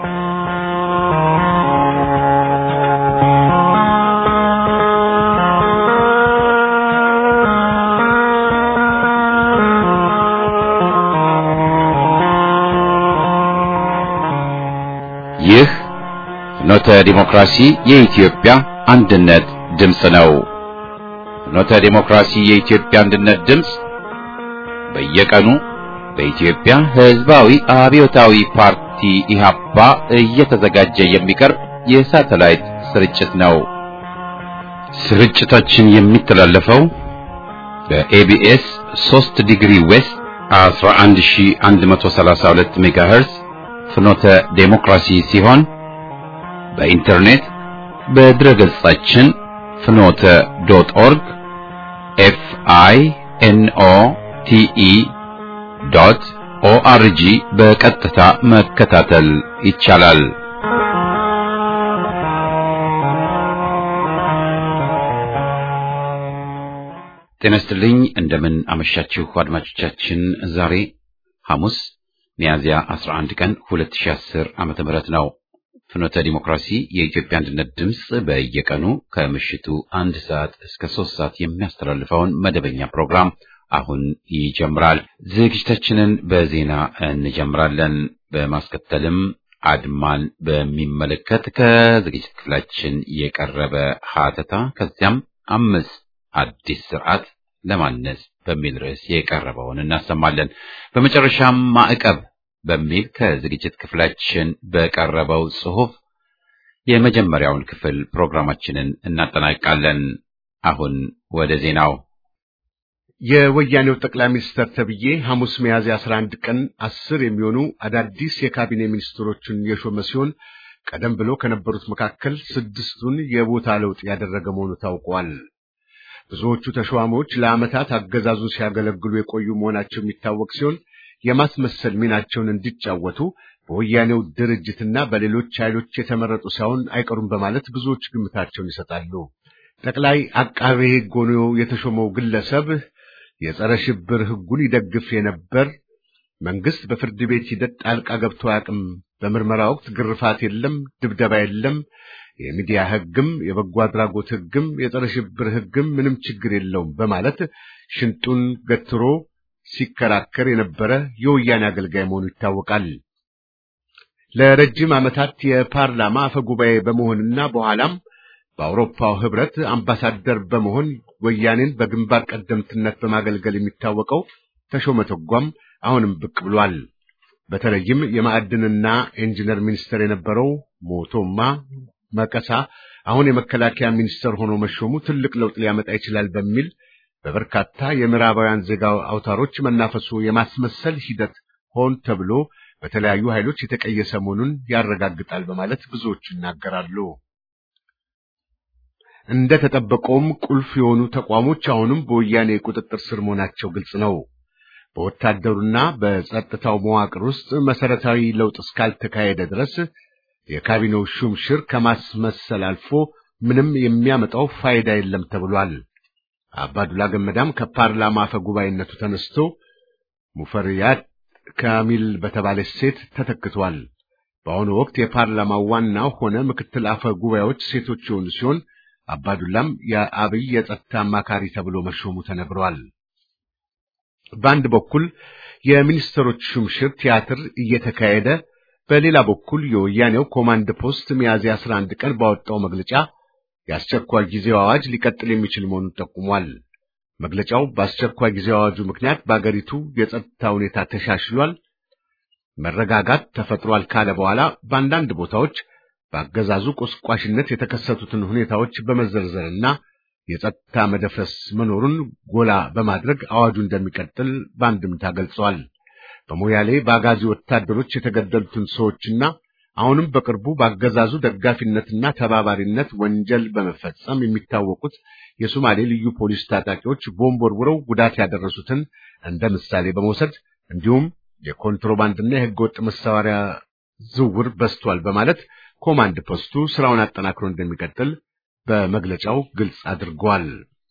ይህ ፍኖተ ዲሞክራሲ የኢትዮጵያ አንድነት ድምፅ ነው። ፍኖተ ዲሞክራሲ የኢትዮጵያ አንድነት ድምፅ በየቀኑ በኢትዮጵያ ሕዝባዊ አብዮታዊ ፓርቲ ኢህአፓ እየተዘጋጀ የሚቀርብ የሳተላይት ስርጭት ነው። ስርጭታችን የሚተላለፈው በኤቢኤስ 3 ዲግሪ ዌስት 11132 ሜጋሄርዝ ፍኖተ ዴሞክራሲ ሲሆን በኢንተርኔት በድረገጻችን fnote.org FINOTE.ORG በቀጥታ መከታተል ይቻላል። ጤና ይስጥልኝ፣ እንደምን አመሻችሁ አድማጮቻችን። ዛሬ ሐሙስ ሚያዝያ 11 ቀን 2010 ዓመተ ምህረት ነው። ፍኖተ ዲሞክራሲ የኢትዮጵያ አንድነት ድምፅ በየቀኑ ከምሽቱ 1 ሰዓት እስከ 3 ሰዓት የሚያስተላልፈውን መደበኛ ፕሮግራም አሁን ይጀምራል። ዝግጅታችንን በዜና እንጀምራለን። በማስከተልም አድማን በሚመለከት ከዝግጅት ክፍላችን የቀረበ ሀተታ፣ ከዚያም 5 አዲስ ስርዓት ለማነጽ በሚል ርዕስ የቀረበውን እናሰማለን። በመጨረሻም ማዕቀብ በሚል ከዝግጅት ክፍላችን በቀረበው ጽሑፍ የመጀመሪያውን ክፍል ፕሮግራማችንን እናጠናቅቃለን። አሁን ወደ ዜናው። የወያኔው ጠቅላይ ሚኒስትር ተብዬ ሐሙስ ሚያዝያ 11 ቀን 10 የሚሆኑ አዳዲስ የካቢኔ ሚኒስትሮችን የሾመ ሲሆን ቀደም ብሎ ከነበሩት መካከል 6ቱን የቦታ ለውጥ ያደረገ መሆኑ ታውቋል። ብዙዎቹ ተሿሚዎች ለዓመታት አገዛዙን ሲያገለግሉ የቆዩ መሆናቸው የሚታወቅ ሲሆን የማስመሰል ሚናቸውን እንዲጫወቱ በወያኔው ድርጅትና በሌሎች ኃይሎች የተመረጡ ሳይሆን አይቀሩም በማለት ብዙዎች ግምታቸውን ይሰጣሉ። ጠቅላይ አቃቤ ሕግ ሆኖ የተሾመው ግለሰብ የጸረ ሽብር ሕጉን ይደግፍ የነበር፣ መንግስት በፍርድ ቤት ሂደት ጣልቃ ገብቶ አያውቅም፣ በምርመራ ወቅት ግርፋት የለም፣ ድብደባ የለም፣ የሚዲያ ሕግም የበጎ አድራጎት ሕግም የጸረ ሽብር ሕግም ምንም ችግር የለውም በማለት ሽንጡን ገትሮ ሲከራከር የነበረ የወያኔ አገልጋይ መሆኑ ይታወቃል። ለረጅም ዓመታት የፓርላማ አፈጉባኤ በመሆንና በኋላም በአውሮፓው ህብረት አምባሳደር በመሆን ወያኔን በግንባር ቀደምትነት በማገልገል የሚታወቀው ተሾመ ተጓም አሁንም ብቅ ብሏል። በተለይም የማዕድንና ኢንጂነር ሚኒስትር የነበረው ሞቶማ መቀሳ አሁን የመከላከያ ሚኒስትር ሆኖ መሾሙ ትልቅ ለውጥ ሊያመጣ ይችላል በሚል በበርካታ የምዕራባውያን ዜጋ አውታሮች መናፈሱ የማስመሰል ሂደት ሆን ተብሎ በተለያዩ ኃይሎች የተቀየሰ መሆኑን ያረጋግጣል በማለት ብዙዎች ይናገራሉ። እንደ ተጠበቀውም ቁልፍ የሆኑ ተቋሞች አሁንም በወያኔ ቁጥጥር ስር መሆናቸው ግልጽ ነው። በወታደሩና በጸጥታው መዋቅር ውስጥ መሰረታዊ ለውጥ እስካልተካሄደ ድረስ የካቢኔው ሹምሽር ከማስመሰል አልፎ ምንም የሚያመጣው ፋይዳ የለም ተብሏል። አባዱላ ገመዳም ከፓርላማ አፈ ጉባኤነቱ ተነስቶ ሙፈሪያት ካሚል በተባለች ሴት ተተክቷል። በአሁኑ ወቅት የፓርላማው ዋናው ሆነ ምክትል አፈ ጉባኤዎች ሴቶች የሆኑ ሲሆን አባዱላም የአብይ የጸጥታ አማካሪ ተብሎ መሾሙ ተነግሯል። በአንድ በኩል የሚኒስትሮች ሹምሽር ቲያትር እየተካሄደ፣ በሌላ በኩል የወያኔው ኮማንድ ፖስት ሚያዝያ 11 ቀን ባወጣው መግለጫ የአስቸኳይ ጊዜ አዋጅ ሊቀጥል የሚችል መሆኑን ጠቁሟል። መግለጫው በአስቸኳይ ጊዜ አዋጁ ምክንያት በአገሪቱ የጸጥታ ሁኔታ ተሻሽሏል፣ መረጋጋት ተፈጥሯል ካለ በኋላ በአንዳንድ ቦታዎች በአገዛዙ ቆስቋሽነት የተከሰቱትን ሁኔታዎች በመዘርዘርና የጸጥታ መደፍረስ መኖሩን ጎላ በማድረግ አዋጁ እንደሚቀጥል በአንድምታ ገልጿል። በሞያሌ በአጋዚ ወታደሮች የተገደሉትን ሰዎችና አሁንም በቅርቡ በአገዛዙ ደጋፊነትና ተባባሪነት ወንጀል በመፈጸም የሚታወቁት የሶማሌ ልዩ ፖሊስ ታጣቂዎች ቦምብ ወርውረው ጉዳት ያደረሱትን እንደ ምሳሌ በመውሰድ እንዲሁም የኮንትሮባንድና የሕገወጥ መሳሪያ ዝውውር በስቷል በማለት ኮማንድ ፖስቱ ስራውን አጠናክሮ እንደሚቀጥል በመግለጫው ግልጽ አድርጓል።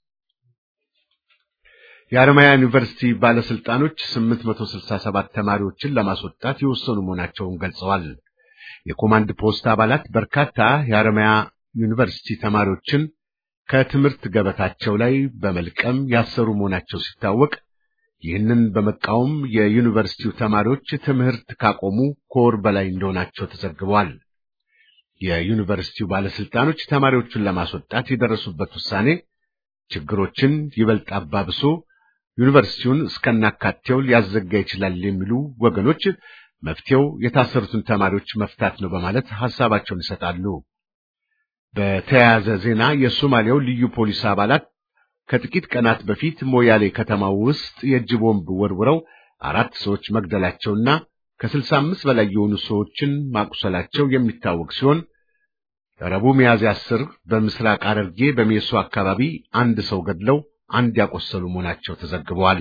የአርማያ ዩኒቨርሲቲ ባለስልጣኖች 867 ተማሪዎችን ለማስወጣት የወሰኑ መሆናቸውን ገልጸዋል። የኮማንድ ፖስት አባላት በርካታ የሐረማያ ዩኒቨርሲቲ ተማሪዎችን ከትምህርት ገበታቸው ላይ በመልቀም ያሰሩ መሆናቸው ሲታወቅ ይህንን በመቃወም የዩኒቨርሲቲው ተማሪዎች ትምህርት ካቆሙ ከወር በላይ እንደሆናቸው ተዘግቧል። የዩኒቨርሲቲው ባለስልጣኖች ተማሪዎቹን ለማስወጣት የደረሱበት ውሳኔ ችግሮችን ይበልጥ አባብሶ ዩኒቨርሲቲውን እስከናካቴው ሊያዘጋ ይችላል የሚሉ ወገኖች መፍትሄው የታሰሩትን ተማሪዎች መፍታት ነው በማለት ሐሳባቸውን ይሰጣሉ። በተያያዘ ዜና የሶማሊያው ልዩ ፖሊስ አባላት ከጥቂት ቀናት በፊት ሞያሌ ከተማ ውስጥ የእጅ ቦምብ ወርውረው 4 ሰዎች መግደላቸውና ከ65 በላይ የሆኑ ሰዎችን ማቁሰላቸው የሚታወቅ ሲሆን ረቡዕ ሚያዝያ 10 በምስራቅ ሐረርጌ በሜሶ አካባቢ አንድ ሰው ገድለው አንድ ያቆሰሉ መሆናቸው ተዘግቧል።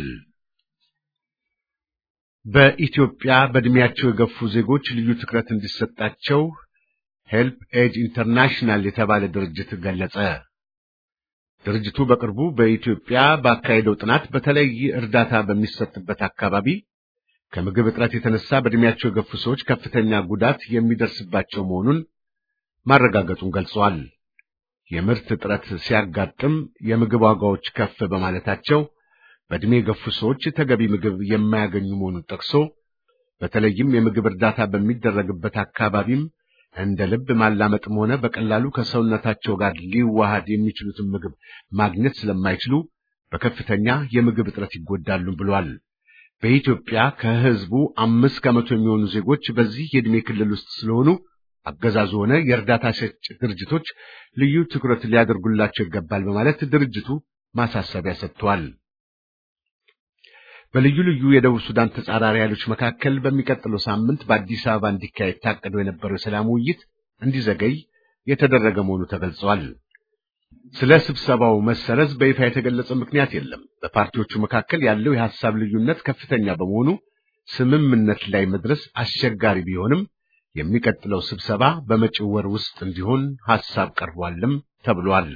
በኢትዮጵያ በእድሜያቸው የገፉ ዜጎች ልዩ ትኩረት እንዲሰጣቸው ሄልፕ ኤጅ ኢንተርናሽናል የተባለ ድርጅት ገለጸ። ድርጅቱ በቅርቡ በኢትዮጵያ ባካሄደው ጥናት በተለይ እርዳታ በሚሰጥበት አካባቢ ከምግብ እጥረት የተነሳ በእድሜያቸው የገፉ ሰዎች ከፍተኛ ጉዳት የሚደርስባቸው መሆኑን ማረጋገጡን ገልጿል። የምርት እጥረት ሲያጋጥም የምግብ ዋጋዎች ከፍ በማለታቸው በእድሜ የገፉ ሰዎች ተገቢ ምግብ የማያገኙ መሆኑን ጠቅሶ በተለይም የምግብ እርዳታ በሚደረግበት አካባቢም እንደ ልብ ማላመጥም ሆነ በቀላሉ ከሰውነታቸው ጋር ሊዋሃድ የሚችሉትን ምግብ ማግኘት ስለማይችሉ በከፍተኛ የምግብ እጥረት ይጎዳሉ ብሏል። በኢትዮጵያ ከህዝቡ 5 ከመቶ የሚሆኑ ዜጎች በዚህ የዕድሜ ክልል ውስጥ ስለሆኑ አገዛዙ ሆነ የእርዳታ ሰጪ ድርጅቶች ልዩ ትኩረት ሊያደርጉላቸው ይገባል በማለት ድርጅቱ ማሳሰቢያ ሰጥቷል። በልዩ ልዩ የደቡብ ሱዳን ተጻራሪ ኃይሎች መካከል በሚቀጥለው ሳምንት በአዲስ አበባ እንዲካሄድ ታቅዶ የነበረው የሰላም ውይይት እንዲዘገይ የተደረገ መሆኑ ተገልጿል። ስለ ስብሰባው መሰረዝ በይፋ የተገለጸ ምክንያት የለም። በፓርቲዎቹ መካከል ያለው የሐሳብ ልዩነት ከፍተኛ በመሆኑ ስምምነት ላይ መድረስ አስቸጋሪ ቢሆንም የሚቀጥለው ስብሰባ በመጪው ወር ውስጥ እንዲሆን ሐሳብ ቀርቧልም ተብሏል።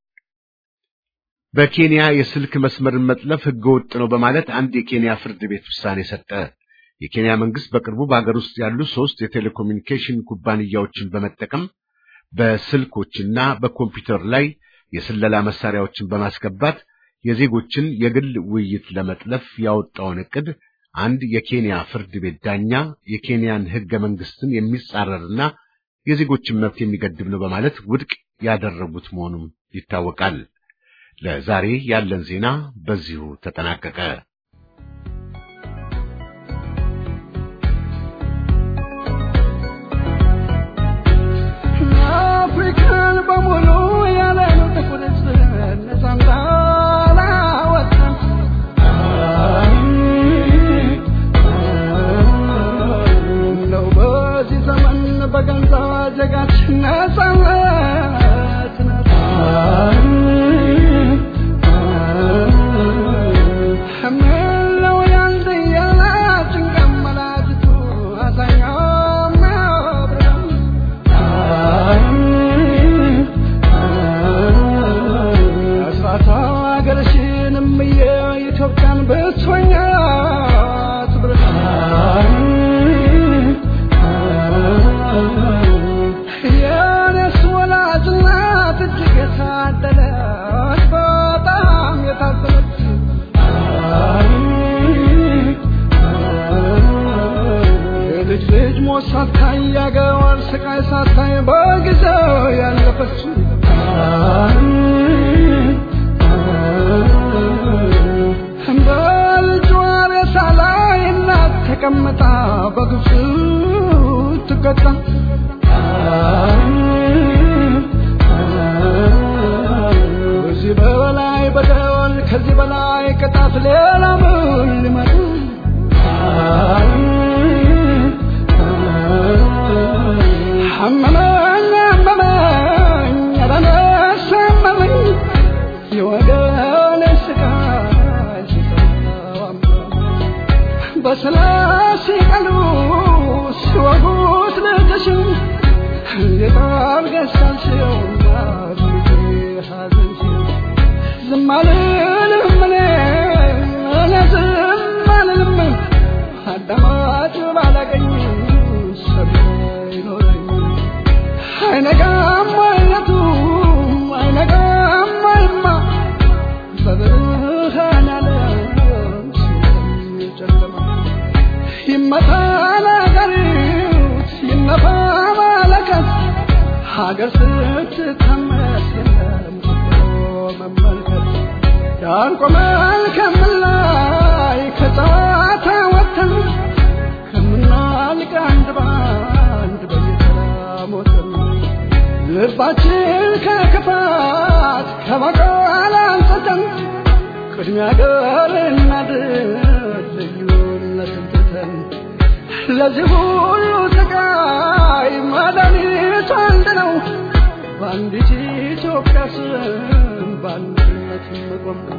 በኬንያ የስልክ መስመርን መጥለፍ ህገወጥ ነው በማለት አንድ የኬንያ ፍርድ ቤት ውሳኔ ሰጠ። የኬንያ መንግስት በቅርቡ በአገር ውስጥ ያሉ 3 የቴሌኮሙኒኬሽን ኩባንያዎችን በመጠቀም በስልኮችና በኮምፒውተር ላይ የስለላ መሳሪያዎችን በማስገባት የዜጎችን የግል ውይይት ለመጥለፍ ያወጣውን ዕቅድ አንድ የኬንያ ፍርድ ቤት ዳኛ የኬንያን ህገ መንግስትን የሚጻረርና የዜጎችን መብት የሚገድብ ነው በማለት ውድቅ ያደረጉት መሆኑን ይታወቃል። ለዛሬ ያለን ዜና በዚሁ ተጠናቀቀ። አፍሪካን በሙሉ ያለው ተቆረሰ ነሳንዳላ ወጣን ነው በዚህ ዘመን በገንዛ ጀጋችን ነሳለት ሐመለው ያንተ ያላችን ከመላጅቱ አሳኛም አብረን አስፋታ አገርሽንም የኢትዮጵያን ብትሆኛ ትብረን ያነስ ወላጅናት እጅግ የታደለች በጣም የታደለች ልጅ ሞሳት ካያገዋል ስቃይ ሳታይ በጊዜው ያለፈች በልጇ ሬሳ ላይ እናት ተቀምጣ በግፍ ትቀጣ ከዚህ በላይ በደል ከዚህ በላይ ቅጣት ሌላ ምን ሊመጣ ሐመመኝ ያለነሰመኝ የወገን ስቃይ ሲሰማም በሰላሲ ቀሉ ሲወጉት ልጅሽን የጣል ገሳልሽው ሐዘንሽ ዝም አልልም እኔ ዝም አልልም አዳማጭ ባላገኝ ሰብይኖር ሀገር ስትታመስ የለም መመልከት ዳንቆመን ከመላይ ከጣታ ወተን ከምናልቅ አንድ ባንድ በየተራ ሞተን ልባችን ከክፋት ከበቀል አንጸተን ቅድሚያ ገርና ልዩነትን ትተን ለዚህ ሁሉ ስቃይ መድኃኒቱ አንድ ነው በአንዲት ኢትዮጵያ ስም በአንድነት መቆም ነው።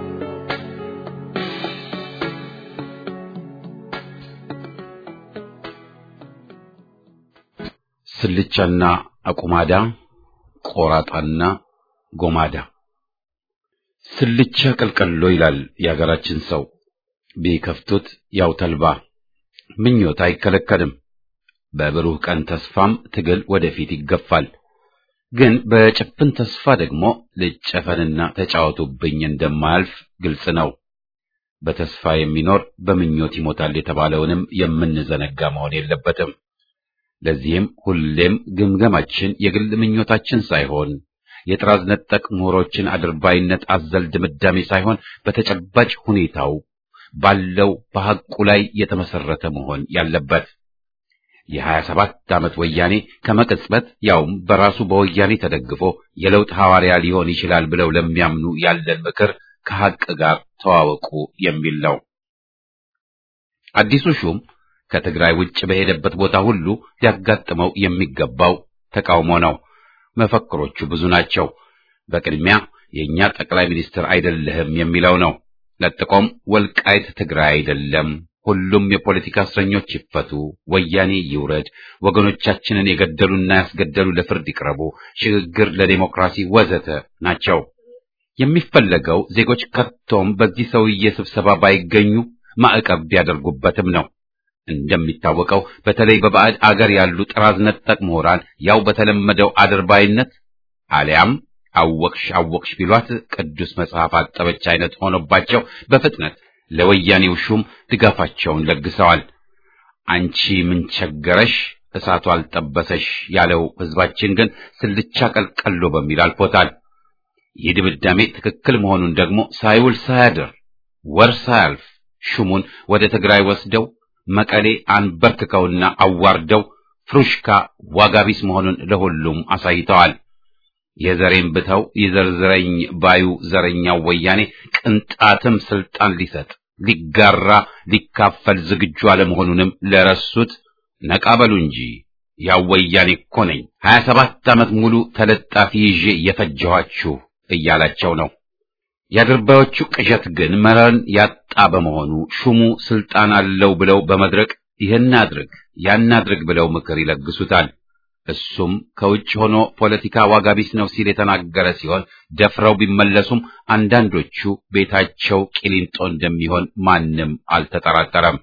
ስልቻና አቁማዳ ቆራጣና ጎማዳ ስልቻ ቀልቀሎ ይላል የሀገራችን ሰው ቢከፍቱት ያው ተልባ ምኞት አይከለከልም በብሩህ ቀን ተስፋም ትግል ወደፊት ይገፋል ግን በጭፍን ተስፋ ደግሞ ልጨፈንና ተጫወቱብኝ እንደማያልፍ ግልጽ ነው በተስፋ የሚኖር በምኞት ይሞታል የተባለውንም የምንዘነጋ መሆን የለበትም ለዚህም ሁሌም ግምገማችን የግል ምኞታችን ሳይሆን የጥራዝ ነጠቅ ምሁሮችን አድርባይነት አዘል ድምዳሜ ሳይሆን በተጨባጭ ሁኔታው ባለው በሐቁ ላይ የተመሰረተ መሆን ያለበት የ27 ዓመት ወያኔ ከመቅጽበት ያውም በራሱ በወያኔ ተደግፎ የለውጥ ሐዋርያ ሊሆን ይችላል ብለው ለሚያምኑ ያለን ምክር ከሐቅ ጋር ተዋወቁ የሚል ነው። አዲሱ ሹም ከትግራይ ውጭ በሄደበት ቦታ ሁሉ ሊያጋጥመው የሚገባው ተቃውሞ ነው። መፈክሮቹ ብዙ ናቸው። በቅድሚያ የኛ ጠቅላይ ሚኒስትር አይደለህም የሚለው ነው። ለጥቆም ወልቃይት ትግራይ አይደለም፣ ሁሉም የፖለቲካ እስረኞች ይፈቱ፣ ወያኔ ይውረድ፣ ወገኖቻችንን የገደሉና ያስገደሉ ለፍርድ ይቅረቡ፣ ሽግግር ለዲሞክራሲ ወዘተ ናቸው። የሚፈለገው ዜጎች ከቶም በዚህ ሰውዬ ስብሰባ ባይገኙ ማዕቀብ ቢያደርጉበትም ነው። እንደሚታወቀው በተለይ በባዕድ አገር ያሉ ጥራዝ ነጠቅ ምሁራን ያው በተለመደው አድርባይነት አሊያም አወቅሽ ቢሏት ቅዱስ መጽሐፍ አጠበች አይነት ሆኖባቸው በፍጥነት ለወያኔው ሹም ድጋፋቸውን ለግሰዋል። አንቺ ምን ቸገረሽ እሳቱ አልጠበሰሽ ያለው ህዝባችን ግን ስልቻ ቀልቀሎ በሚል አልፎታል። ይህ ድምዳሜ ትክክል መሆኑን ደግሞ ሳይውል ሳያድር ወር ሳያልፍ ሹሙን ወደ ትግራይ ወስደው መቀሌ አንበርክከውና አዋርደው ፍሩሽካ ዋጋቢስ መሆኑን ለሁሉም አሳይተዋል። የዘሬን ብተው ይዘርዝረኝ ባዩ ዘረኛው ወያኔ ቅንጣትም ስልጣን ሊሰጥ ሊጋራ ሊካፈል ዝግጁ አለመሆኑንም ለረሱት ነቃበሉ እንጂ ያው ወያኔ እኮ ነኝ 27 ዓመት ሙሉ ተለጣፊ ይዤ የፈጀኋችሁ እያላቸው ነው። ያድርባዮቹ ቅዠት ግን መረን ያጣ በመሆኑ ሹሙ ስልጣን አለው ብለው በመድረቅ ይህን አድርግ ያን አድርግ ብለው ምክር ይለግሱታል። እሱም ከውጭ ሆኖ ፖለቲካ ዋጋቢስ ነው ሲል የተናገረ ሲሆን ደፍረው ቢመለሱም አንዳንዶቹ ቤታቸው ቂሊንጦ እንደሚሆን ማንም አልተጠራጠረም።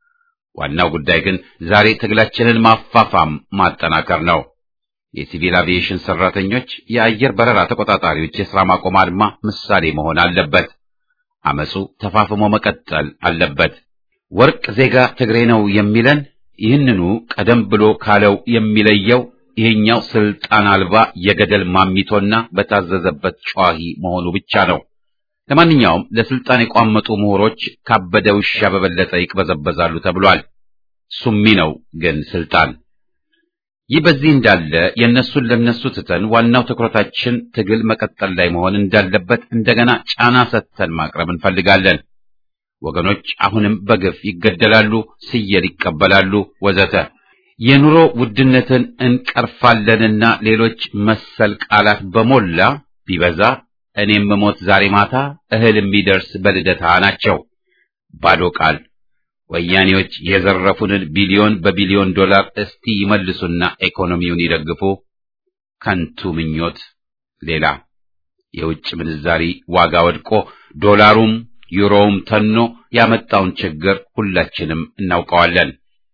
ዋናው ጉዳይ ግን ዛሬ ትግላችንን ማፋፋም ማጠናከር ነው። የሲቪል አቪዬሽን ሰራተኞች፣ የአየር በረራ ተቆጣጣሪዎች የሥራ ማቆም አድማ ምሳሌ መሆን አለበት። አመጹ ተፋፍሞ መቀጠል አለበት። ወርቅ ዜጋ ትግሬ ነው የሚለን ይህንኑ ቀደም ብሎ ካለው የሚለየው ይሄኛው ስልጣን አልባ የገደል ማሚቶና በታዘዘበት ጨዋሂ መሆኑ ብቻ ነው። ለማንኛውም ለስልጣን የቋመጡ ምሁሮች ካበደ ውሻ በበለጠ ይቅበዘበዛሉ ተብሏል። ሱሚ ነው ግን ስልጣን። ይህ በዚህ እንዳለ የነሱን ለነሱ ትተን ዋናው ትኩረታችን ትግል መቀጠል ላይ መሆን እንዳለበት እንደገና ጫና ሰጥተን ማቅረብ እንፈልጋለን። ወገኖች አሁንም በግፍ ይገደላሉ፣ ሲየል ይቀበላሉ ወዘተ። የኑሮ ውድነትን እንቀርፋለንና ሌሎች መሰል ቃላት በሞላ ቢበዛ እኔም ሞት ዛሬ ማታ እህል የሚደርስ በልደታ ናቸው። ባዶ ቃል። ወያኔዎች የዘረፉንን ቢሊዮን በቢሊዮን ዶላር እስቲ ይመልሱና ኢኮኖሚውን ይደግፉ። ከንቱ ምኞት ሌላ። የውጭ ምንዛሪ ዋጋ ወድቆ ዶላሩም ዩሮውም ተኖ ያመጣውን ችግር ሁላችንም እናውቀዋለን።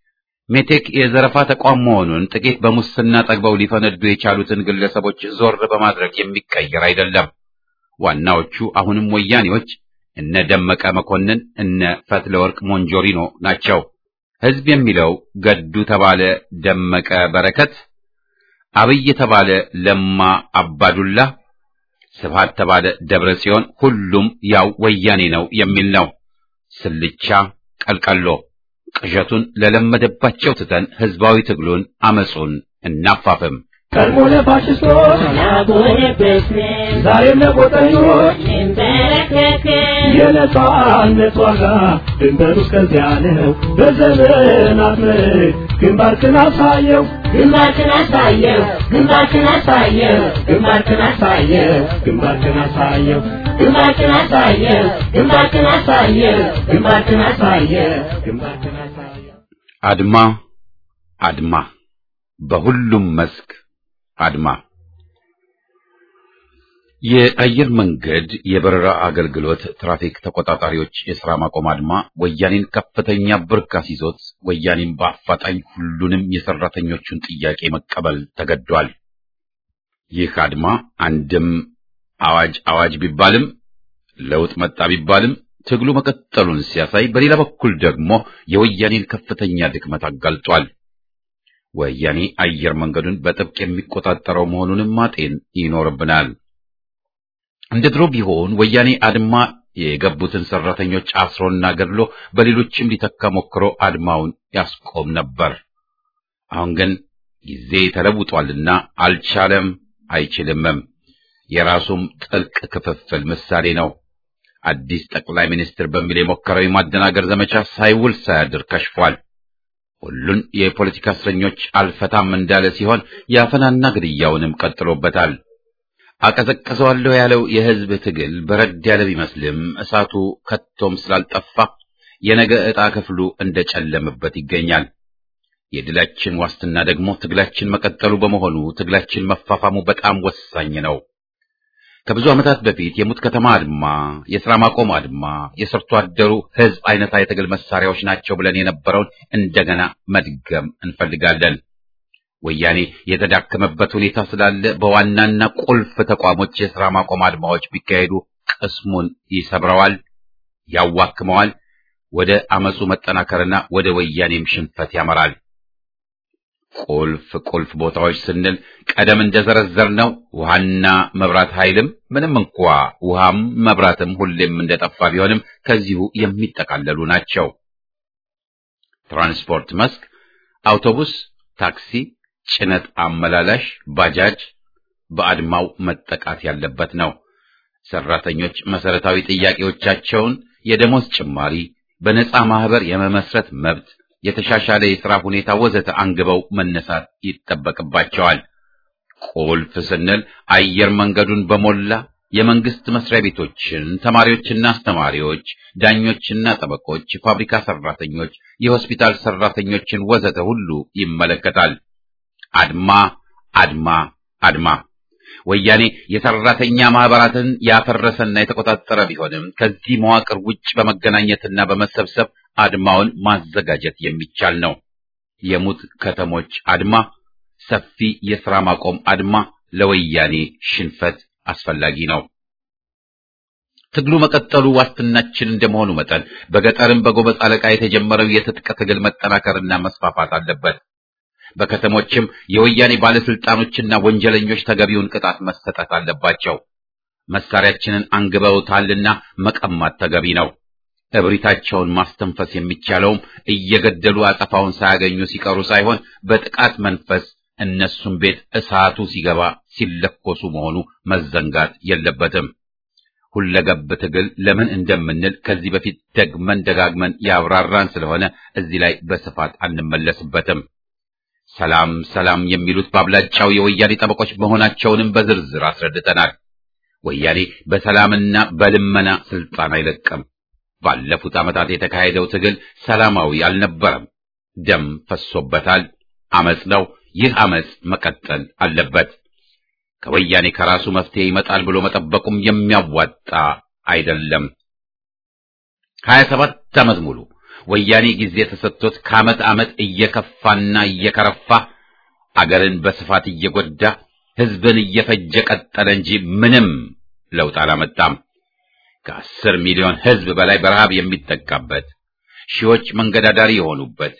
ሜቴክ የዘረፋ ተቋም መሆኑን ጥቂት በሙስና ጠግበው ሊፈነዱ የቻሉትን ግለሰቦች ዞር በማድረግ የሚቀየር አይደለም። ዋናዎቹ አሁንም ወያኔዎች እነ ደመቀ መኮንን እነ ፈትለወርቅ ሞንጆሪኖ ናቸው። ህዝብ የሚለው ገዱ ተባለ ደመቀ በረከት አብይ ተባለ ለማ አባዱላ፣ ስብሃት ተባለ ደብረ ጽዮን ሁሉም ያው ወያኔ ነው የሚል ነው። ስልቻ ቀልቀሎ ቅዠቱን ለለመደባቸው ትተን ህዝባዊ ትግሉን አመጹን እናፋፍም። ቀልሞለ ፋሽስቶች ዛሬም ለቆጠኞች የነጻነት ዋጋ ድንበሩ እስከዚያ ነው። በዘመናት ምርክ ግንባርክን አሳየው ግንባርክን አሳየው ግንባርክን አሳየው ግንባርክን አሳየው ግንባርክን አሳየው ግንባርክን አሳየው ግንባርክን አሳየው ግንባርክን አሳየው ግንባርክን አሳየው። አድማ አድማ በሁሉም መስክ አድማ። የአየር መንገድ የበረራ አገልግሎት ትራፊክ ተቆጣጣሪዎች የሥራ ማቆም አድማ ወያኔን ከፍተኛ ብርክ አስይዞት ወያኔን በአፋጣኝ ሁሉንም የሰራተኞቹን ጥያቄ መቀበል ተገዷል። ይህ አድማ አንድም አዋጅ ቢባልም ለውጥ መጣ ቢባልም ትግሉ መቀጠሉን ሲያሳይ፣ በሌላ በኩል ደግሞ የወያኔን ከፍተኛ ድክመት አጋልጧል። ወያኔ አየር መንገዱን በጥብቅ የሚቆጣጠረው መሆኑንም ማጤን ይኖርብናል። እንደ ድሮ ቢሆን ወያኔ አድማ የገቡትን ሰራተኞች አስሮና ገድሎ በሌሎችም ሊተካ ሞክሮ አድማውን ያስቆም ነበር። አሁን ግን ጊዜ ተለውጧልና አልቻለም፣ አይችልምም። የራሱም ጥልቅ ክፍፍል ምሳሌ ነው። አዲስ ጠቅላይ ሚኒስትር በሚል የሞከረው የማደናገር ዘመቻ ሳይውል ሳያድር ከሽፏል። ሁሉን የፖለቲካ እስረኞች አልፈታም እንዳለ ሲሆን የአፈናና ግድያውንም ቀጥሎበታል። አቀዘቅዘዋለሁ ያለው የህዝብ ትግል በረድ ያለ ቢመስልም እሳቱ ከቶም ስላልጠፋ የነገ ዕጣ ክፍሉ እንደጨለመበት ይገኛል። የድላችን ዋስትና ደግሞ ትግላችን መቀጠሉ በመሆኑ ትግላችን መፋፋሙ በጣም ወሳኝ ነው። ከብዙ ዓመታት በፊት የሙት ከተማ አድማ፣ የሥራ ማቆም አድማ፣ የሰርቶ አደሩ ህዝብ አይነታ የትግል መሳሪያዎች ናቸው ብለን የነበረውን እንደገና መድገም እንፈልጋለን። ወያኔ የተዳከመበት ሁኔታ ስላለ በዋናና ቁልፍ ተቋሞች የሥራ ማቆም አድማዎች ቢካሄዱ ቅስሙን ይሰብረዋል፣ ያዋክመዋል፣ ወደ አመጹ መጠናከርና ወደ ወያኔም ሽንፈት ያመራል። ቁልፍ ቦታዎች ስንል ቀደም እንደዘረዘርነው ውሃና መብራት ኃይልም ምንም እንኳ ውሃም መብራትም ሁሌም እንደጠፋ ቢሆንም ከዚሁ የሚጠቃለሉ ናቸው። ትራንስፖርት መስክ አውቶቡስ፣ ታክሲ፣ ጭነት አመላላሽ፣ ባጃጅ በአድማው መጠቃት ያለበት ነው። ሰራተኞች መሰረታዊ ጥያቄዎቻቸውን የደሞዝ ጭማሪ፣ በነፃ ማህበር የመመስረት መብት፣ የተሻሻለ የሥራ ሁኔታ ወዘተ አንግበው መነሳት ይጠበቅባቸዋል። ቁልፍ ስንል አየር መንገዱን በሞላ የመንግስት መስሪያ ቤቶችን፣ ተማሪዎችና አስተማሪዎች፣ ዳኞችና ጠበቆች፣ ፋብሪካ ሰራተኞች፣ የሆስፒታል ሰራተኞችን ወዘተ ሁሉ ይመለከታል። አድማ አድማ አድማ። ወያኔ የሰራተኛ ማህበራትን ያፈረሰና የተቆጣጠረ ቢሆንም ከዚህ መዋቅር ውጭ በመገናኘትና በመሰብሰብ አድማውን ማዘጋጀት የሚቻል ነው። የሙት ከተሞች አድማ፣ ሰፊ የሥራ ማቆም አድማ ለወያኔ ሽንፈት አስፈላጊ ነው። ትግሉ መቀጠሉ ዋስትናችን እንደመሆኑ መጠን በገጠርም በጎበዝ አለቃ የተጀመረው የትጥቅ ትግል መጠናከርና መስፋፋት አለበት። በከተሞችም የወያኔ ባለስልጣኖችና ወንጀለኞች ተገቢውን ቅጣት መሰጠት አለባቸው። መሳሪያችንን አንግበውታልና መቀማት ተገቢ ነው። እብሪታቸውን ማስተንፈስ የሚቻለውም እየገደሉ አጸፋውን ሳያገኙ ሲቀሩ ሳይሆን በጥቃት መንፈስ እነሱም ቤት እሳቱ ሲገባ ሲለኮሱ መሆኑ መዘንጋት የለበትም። ሁለገብ ትግል ለምን እንደምንል ከዚህ በፊት ደግመን ደጋግመን ያብራራን ስለሆነ እዚህ ላይ በስፋት አንመለስበትም። ሰላም ሰላም የሚሉት በአብላጫው የወያኔ ጠበቆች መሆናቸውንም በዝርዝር አስረድተናል። ወያኔ በሰላምና በልመና ስልጣን አይለቅም። ባለፉት ዓመታት የተካሄደው ትግል ሰላማዊ አልነበረም። ደም ፈሶበታል። አመጽ ነው። ይህ አመጽ መቀጠል አለበት። ከወያኔ ከራሱ መፍትሄ ይመጣል ብሎ መጠበቁም የሚያዋጣ አይደለም። 27 ዓመት ሙሉ ወያኔ ጊዜ ተሰጥቶት ከዓመት ዓመት እየከፋና እየከረፋ አገርን በስፋት እየጎዳ ህዝብን እየፈጀ ቀጠለ እንጂ ምንም ለውጥ አላመጣም። ከ10 ሚሊዮን ህዝብ በላይ በረሃብ የሚጠቃበት፣ ሺዎች መንገዳዳሪ የሆኑበት፣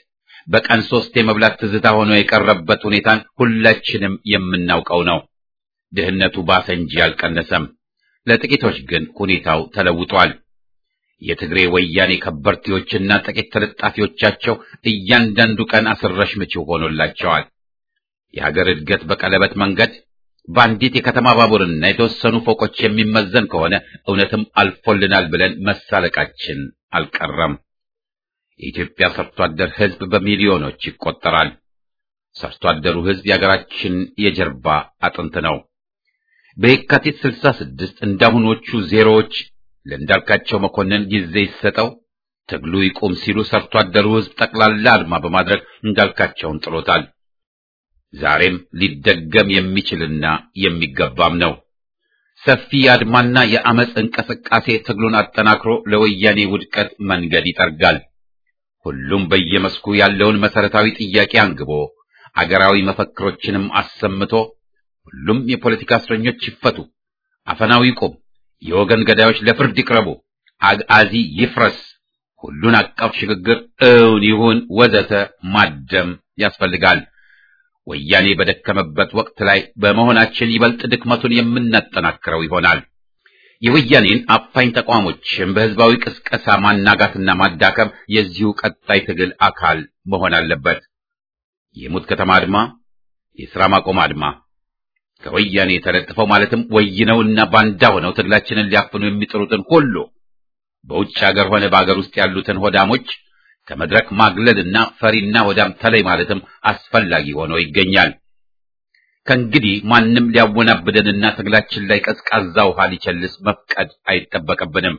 በቀን 3 የመብላት ትዝታ ሆኖ የቀረበት ሁኔታን ሁላችንም የምናውቀው ነው። ድህነቱ ባሰ እንጂ አልቀነሰም። ለጥቂቶች ግን ሁኔታው ተለውጧል። የትግሬ ወያኔ ከበርቴዎችና ጥቂት ተለጣፊዎቻቸው እያንዳንዱ ቀን አስረሽ ምችው ሆኖላቸዋል። የሀገር እድገት በቀለበት መንገድ በአንዲት የከተማ ባቡርና የተወሰኑ ፎቆች የሚመዘን ከሆነ እውነትም አልፎልናል ብለን መሳለቃችን አልቀረም። የኢትዮጵያ ሰርቶ አደር ሕዝብ በሚሊዮኖች ይቆጠራል። ሰርቶ አደሩ ሕዝብ የሀገራችን የጀርባ አጥንት ነው። በየካቲት 66 እንዳሁኖቹ ዜሮዎች ለእንዳልካቸው መኮንን ጊዜ ይሰጠው ትግሉ ይቁም ሲሉ ሰርቶ አደሩ ሕዝብ ጠቅላላ አድማ በማድረግ እንዳልካቸውን ጥሎታል። ዛሬም ሊደገም የሚችልና የሚገባም ነው። ሰፊ የአድማና የአመጽ እንቅስቃሴ ትግሉን አጠናክሮ ለወያኔ ውድቀት መንገድ ይጠርጋል። ሁሉም በየመስኩ ያለውን መሰረታዊ ጥያቄ አንግቦ አገራዊ መፈክሮችንም አሰምቶ ሁሉም የፖለቲካ እስረኞች ይፈቱ፣ አፈናው ይቁም፣ የወገን ገዳዮች ለፍርድ ይቅረቡ፣ አግአዚ ይፍረስ፣ ሁሉን አቀፍ ሽግግር እውን ይሁን ወዘተ ማደም ያስፈልጋል። ወያኔ በደከመበት ወቅት ላይ በመሆናችን ይበልጥ ድክመቱን የምናጠናክረው ይሆናል። የወያኔን አፋኝ ተቋሞችን በህዝባዊ ቅስቀሳ ማናጋትና ማዳከም የዚሁ ቀጣይ ትግል አካል መሆን አለበት። የሙት ከተማ አድማ፣ የሥራ ማቆም አድማ ከወያኔ ተለጥፈው ማለትም ወይነውና ባንዳ ሆነው ትግላችንን ሊያፍኑ የሚጥሩትን ሁሉ በውጭ ሀገር ሆነ በአገር ውስጥ ያሉትን ሆዳሞች ከመድረክ ማግለልና ፈሪና ወዳም ተለይ ማለትም አስፈላጊ ሆኖ ይገኛል። ከእንግዲህ ማንም ሊያወናብደንና ትግላችን ላይ ቀዝቃዛ ውሃ ሊቸልስ መፍቀድ አይጠበቅብንም።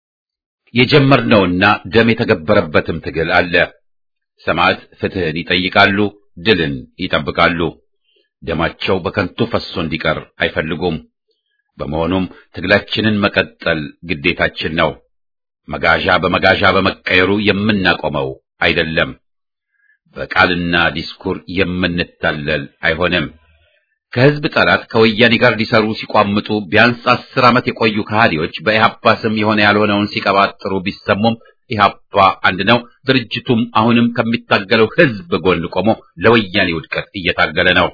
የጀመርነውና ደም የተገበረበትም ትግል አለ። ሰማዕት ፍትህን ይጠይቃሉ፣ ድልን ይጠብቃሉ። ደማቸው በከንቱ ፈሶ እንዲቀር አይፈልጉም። በመሆኑም ትግላችንን መቀጠል ግዴታችን ነው። መጋዣ በመጋዣ በመቀየሩ የምናቆመው አይደለም። በቃልና ዲስኩር የምንታለል አይሆንም። ከህዝብ ጠላት ከወያኔ ጋር ሊሰሩ ሲቋምጡ ቢያንስ 10 ዓመት የቆዩ ከሃዲዎች በኢህአፓ ስም የሆነ ያልሆነውን ሲቀባጥሩ ቢሰሙም ኢህአፓ አንድ ነው። ድርጅቱም አሁንም ከሚታገለው ህዝብ ጎን ቆሞ ለወያኔ ውድቀት እየታገለ ነው።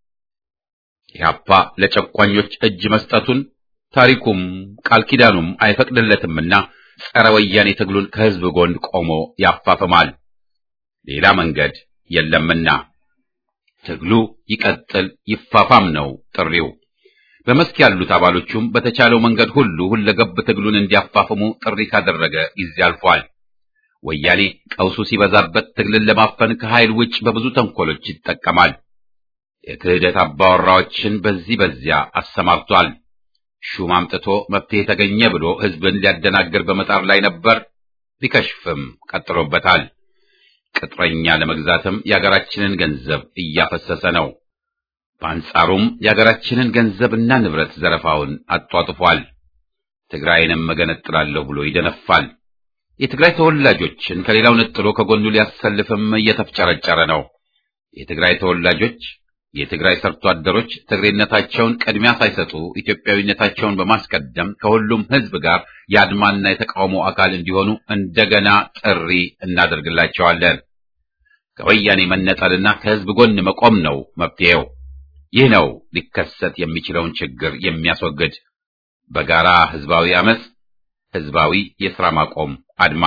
ኢህአፓ ለጨቋኞች እጅ መስጠቱን ታሪኩም ቃል ኪዳኑም አይፈቅድለትምና ጸረ ወያኔ ትግሉን ከህዝብ ጎን ቆሞ ያፋፍማል። ሌላ መንገድ የለምና ትግሉ ይቀጥል ይፋፋም ነው ጥሪው። በመስክ ያሉት አባሎቹም በተቻለው መንገድ ሁሉ ሁለገብ ትግሉን እንዲያፋፍሙ ጥሪ ካደረገ ጊዜ አልፏል። ወያኔ ቀውሱ ሲበዛበት ትግልን ለማፈን ከኃይል ውጭ በብዙ ተንኮሎች ይጠቀማል። የክህደት አባወራዎችን በዚህ በዚያ አሰማርቷል። ሹም አምጥቶ መፍትሄ ተገኘ ብሎ ህዝብን ሊያደናግር በመጣር ላይ ነበር። ቢከሽፍም ቀጥሎበታል። ቅጥረኛ ለመግዛትም የሀገራችንን ገንዘብ እያፈሰሰ ነው። በአንጻሩም የሀገራችንን ገንዘብና ንብረት ዘረፋውን አጧጥፏል። ትግራይንም መገነጥላለሁ ብሎ ይደነፋል። የትግራይ ተወላጆችን ከሌላው ነጥሎ ከጎኑ ሊያሰልፍም እየተፍጨረጨረ ነው። የትግራይ ተወላጆች የትግራይ ሰርቶ አደሮች ትግሬነታቸውን ቅድሚያ ሳይሰጡ ኢትዮጵያዊነታቸውን በማስቀደም ከሁሉም ህዝብ ጋር የአድማና የተቃውሞ አካል እንዲሆኑ እንደገና ጥሪ እናደርግላቸዋለን። ከወያኔ መነጠልና ከህዝብ ጎን መቆም ነው መፍትሄው። ይህ ነው ሊከሰት የሚችለውን ችግር የሚያስወግድ በጋራ ህዝባዊ አመጽ፣ ህዝባዊ የሥራ ማቆም አድማ።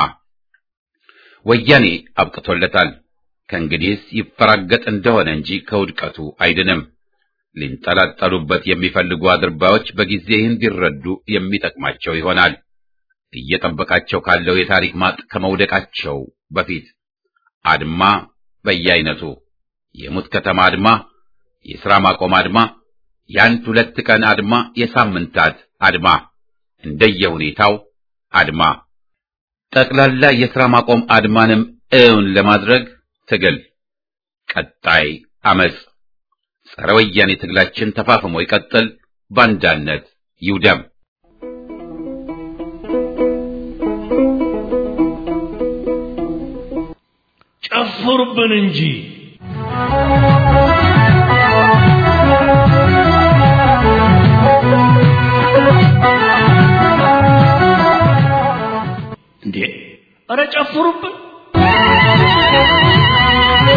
ወያኔ አብቅቶለታል። ከእንግዲህስ ይፈራገጥ እንደሆነ እንጂ ከውድቀቱ አይድንም። ሊንጠላጠሉበት የሚፈልጉ አድርባዮች በጊዜ ይህን ቢረዱ የሚጠቅማቸው ይሆናል። እየጠበቃቸው ካለው የታሪክ ማጥ ከመውደቃቸው በፊት አድማ በየአይነቱ፣ የሙት ከተማ አድማ፣ የሥራ ማቆም አድማ፣ የአንድ 2 ቀን አድማ፣ የሳምንታት አድማ፣ እንደየሁኔታው አድማ፣ ጠቅላላ የሥራ ማቆም አድማንም እውን ለማድረግ ትግል፣ ቀጣይ አመጽ። ጸረ ወያኔ ትግላችን ተፋፍሞ ይቀጥል፣ ባንዳነት ይውደም። ጨፍሩብን እንጂ እንዴ! ኧረ ጨፍሩብን!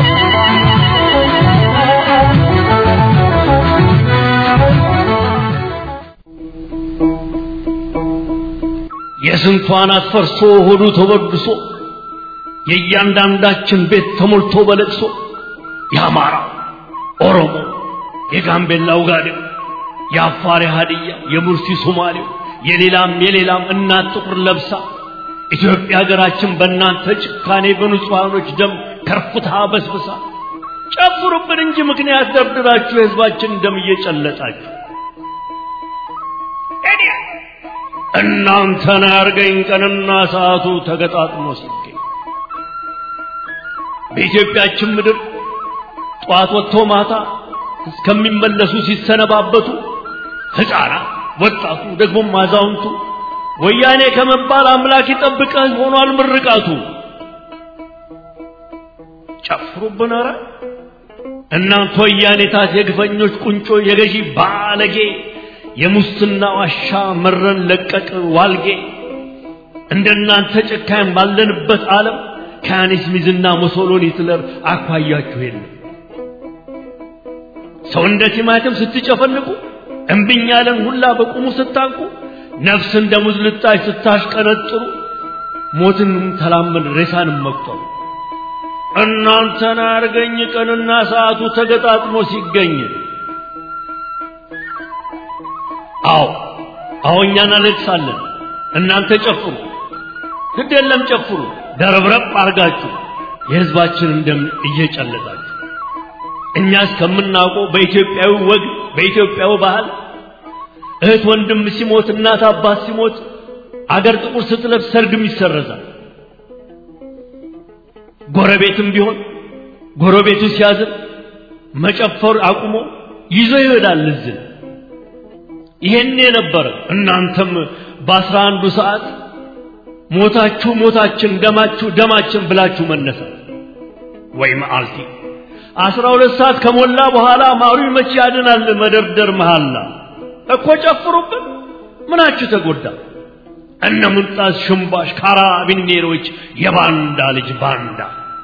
የስንቷን አትፈርሶ ሆዱ ተበድሶ የእያንዳንዳችን ቤት ተሞልቶ በለቅሶ የአማራ ኦሮሞ የጋምቤላው ጋዴው የአፋር ሀዲያ የሙርሲ ሶማሌው የሌላም እናት ጥቁር ለብሳ ኢትዮጵያ ሀገራችን በእናንተ ጭካኔ በንጹሃኖች ደም ከርፍታ በስብሳ ጨፍሩብን እንጂ ምክንያት ደርድራችሁ የህዝባችን ደም እየጨለጣችሁ እናንተን ያርገኝ ቀንና ሰዓቱ ተገጣጥሞ ሲገኝ በኢትዮጵያችን ምድር ጧት ወጥቶ ማታ እስከሚመለሱ ሲሰነባበቱ ሕፃናት ወጣቱ ደግሞ ማዛውንቱ ወያኔ ከመባል አምላክ ይጠብቀህ ሆኗል ምርቃቱ ጨፍሩብን ኧረ እናንተ ወያኔታት የግፈኞች ቁንጮ የገዢ ባለጌ የሙስና ዋሻ መረን ለቀቅ ዋልጌ እንደናንተ ጨካኝ ባለንበት ዓለም ካኒስ ሚዝና ሙሶሎኒ ትለር አኳያችሁ የለም ሰው እንደ ቲማቲም ስትጨፈልቁ እምብኝ ያለን ሁላ በቁሙ ስታንቁ ነፍስ እንደ ሙዝ ልጣጭ ስታሽቀነጥሩ ሞትን ተላመን ሬሳንም መቁጠሩ እናንተን አርገኝ ቀንና ሰዓቱ ተገጣጥሞ ሲገኝ አዎ እኛ እናለቅሳለን እናንተ ጨፍሩ ግድ የለም ጨፍሩ ደረብረብ አርጋችሁ የህዝባችንን ደም እየጨለጣችሁ እኛ እስከምናውቀው በኢትዮጵያዊ ወግ በኢትዮጵያዊ ባህል እህት ወንድም ሲሞት እናት አባት ሲሞት አገር ጥቁር ስትለብስ ሰርግም ይሰረዛል ጎረቤትም ቢሆን ጎረቤቱ ሲያዝን መጨፈር አቁሞ ይዞ ይሄዳል ልዝን ይሄን የነበረ እናንተም በ11 ሰዓት ሞታችሁ ሞታችን ደማችሁ ደማችን ብላችሁ መነሳት ወይ መዓልቲ 12 ሰዓት ከሞላ በኋላ ማሩ መቼ ያድናል መደርደር መሐላ እኮ ጨፍሩብን ምናችሁ ተጎዳ እነ ሙልጣስ ሽምባሽ ካራቢኔሮች የባንዳ ልጅ ባንዳ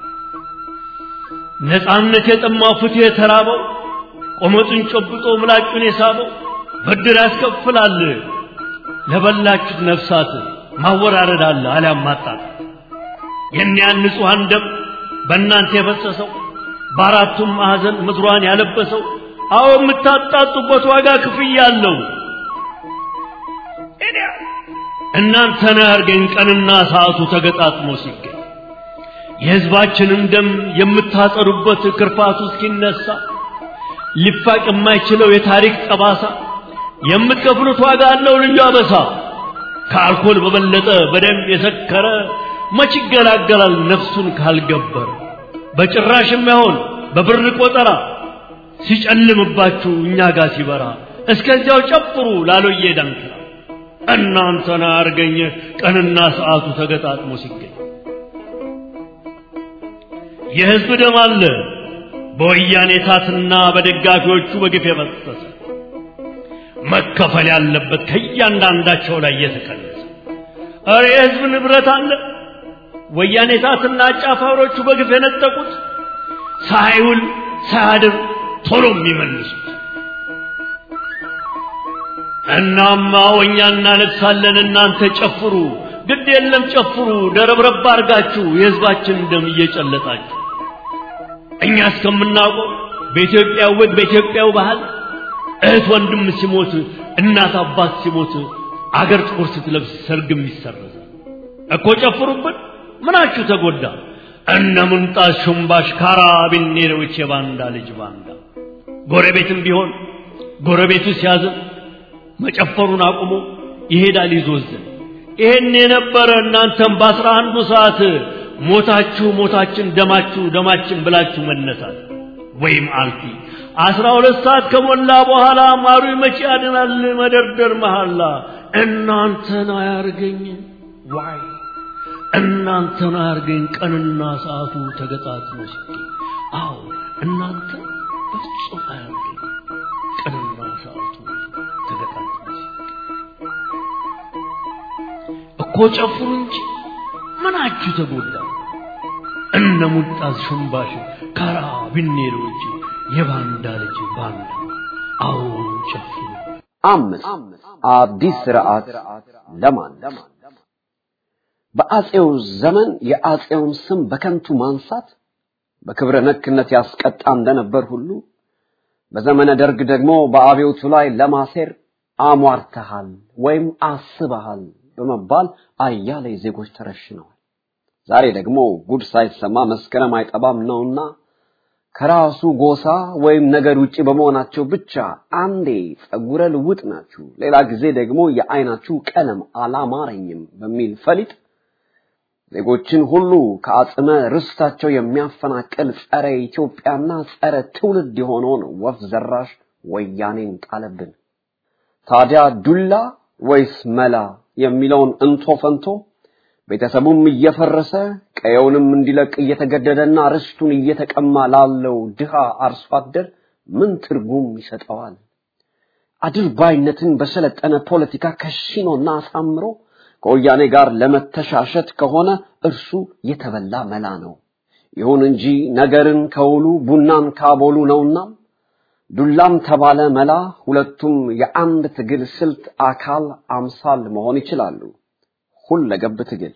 ነፃነት የጠማው ፍትህ የተራበው ቆመጡን ጨብጦ ምላጩን የሳበው ብድር ያስከፍላል ለበላችሁት ነፍሳት ማወራረድ አለ አልያም ማጣት የኒያን ንጹሃን ደም በእናንተ የፈሰሰው በአራቱም ማዕዘን ምድሯን ያለበሰው አዎ የምታጣጡበት ዋጋ ክፍያ አለው እናንተን ያርገኝ ቀንና ሰዓቱ ተገጣጥሞ ሲገኝ የህዝባችንን ደም የምታጸሩበት ክርፋቱ እስኪነሳ ሊፋቅ የማይችለው የታሪክ ጠባሳ የምትከፍሉት ዋጋ አለው ልዩ አበሳ ከአልኮል በበለጠ በደም የሰከረ መች ይገላገላል ነፍሱን ካልገበረ በጭራሽም ያሆን በብር ቆጠራ ሲጨልምባችሁ እኛ ጋር ሲበራ እስከዚያው ጨፍሩ ላሎዬ ዳንክራ እናንተን አርገኝ ቀንና ሰዓቱ ተገጣጥሞ ሲገኝ የህዝብ ደም አለ በወያኔ ታትና በደጋፊዎቹ በግፍ የፈሰሰ መከፈል ያለበት ከእያንዳንዳቸው ላይ የተቀነሰ አረ የህዝብ ንብረት አለ ወያኔ ታትና አጫፋሮቹ በግፍ የነጠቁት ሳይውል ሳያድር ቶሎ የሚመልሱት እናማ ወኛ እናለቅሳለን እናንተ ጨፍሩ ግድ የለም ጨፍሩ ደረብረብ አርጋችሁ የህዝባችን ደም እየጨለጣችሁ እኛ እስከምናውቀው በኢትዮጵያ ወግ በኢትዮጵያው ባህል እህት ወንድም ሲሞት እናት አባት ሲሞት አገር ጥቁር ስትለብስ ሰርግም ይሰረዛል እኮ ጨፍሩብን ምናችሁ ተጎዳ እነ ሙልጣስ ሽምባሽ ካራቢኔሮች የባንዳ ልጅ ባንዳ ጎረቤትም ቢሆን ጎረቤቱ ሲያዝን መጨፈሩን አቁሞ ይሄዳል ይዞዝን ይሄን የነበረ እናንተም በ11 ሰዓት ሞታችሁ ሞታችን ደማችሁ ደማችን ብላችሁ መነሳት ወይም አልፊ 12 ሰዓት ከሞላ በኋላ ማሩ መቼ ያድናል መደርደር መሐላ እናንተን አያርገኝ ዋይ እናንተን አያርገኝ ቀንና ሰዓቱ ተገጣጥሞ ሲገኝ አዎ እናንተ በፍጹም አያርገኝ ቀንና ሰዓቱ ተገጣጥሞ ሲገኝ እኮ ጨፍሩ እንጂ ምናችሁ ተጎዳ እነ ሙልጣስ ሽምባሽ ካራቢኔሮች የባንዳ ልጅ ባንዳ አዎ ጨፍሩ 5 አዲስ ስርዓት ለማን በአጼው ዘመን የአጼውን ስም በከንቱ ማንሳት በክብረ ነክነት ያስቀጣ እንደነበር ሁሉ በዘመነ ደርግ ደግሞ በአብዮቱ ላይ ለማሴር አሟርተሃል ወይም አስበሃል በመባል አያሌ ዜጎች ተረሽነዋል። ዛሬ ደግሞ ጉድ ሳይሰማ መስከረም አይጠባም ነውና ከራሱ ጎሳ ወይም ነገር ውጪ በመሆናቸው ብቻ አንዴ ጸጉረ ልውጥ ናችሁ፣ ሌላ ጊዜ ደግሞ የአይናችሁ ቀለም አላማረኝም በሚል ፈሊጥ ዜጎችን ሁሉ ከአጽመ ርስታቸው የሚያፈናቅል ጸረ ኢትዮጵያና ጸረ ትውልድ የሆነውን ወፍ ዘራሽ ወያኔን ጣለብን። ታዲያ ዱላ ወይስ መላ የሚለውን እንቶ ፈንቶ ቤተሰቡም እየፈረሰ ቀየውንም እንዲለቅ እየተገደደና ርስቱን እየተቀማ ላለው ድሃ አርሶ አደር ምን ትርጉም ይሰጠዋል? አድርባይነትን በሰለጠነ ፖለቲካ ከሽኖና አሳምሮ ከወያኔ ጋር ለመተሻሸት ከሆነ እርሱ የተበላ መላ ነው። ይሁን እንጂ ነገርን ከውሉ ቡናን ካቦሉ ነውና ዱላም ተባለ መላ ሁለቱም የአንድ ትግል ስልት አካል አምሳል መሆን ይችላሉ። ሁለገብ ትግል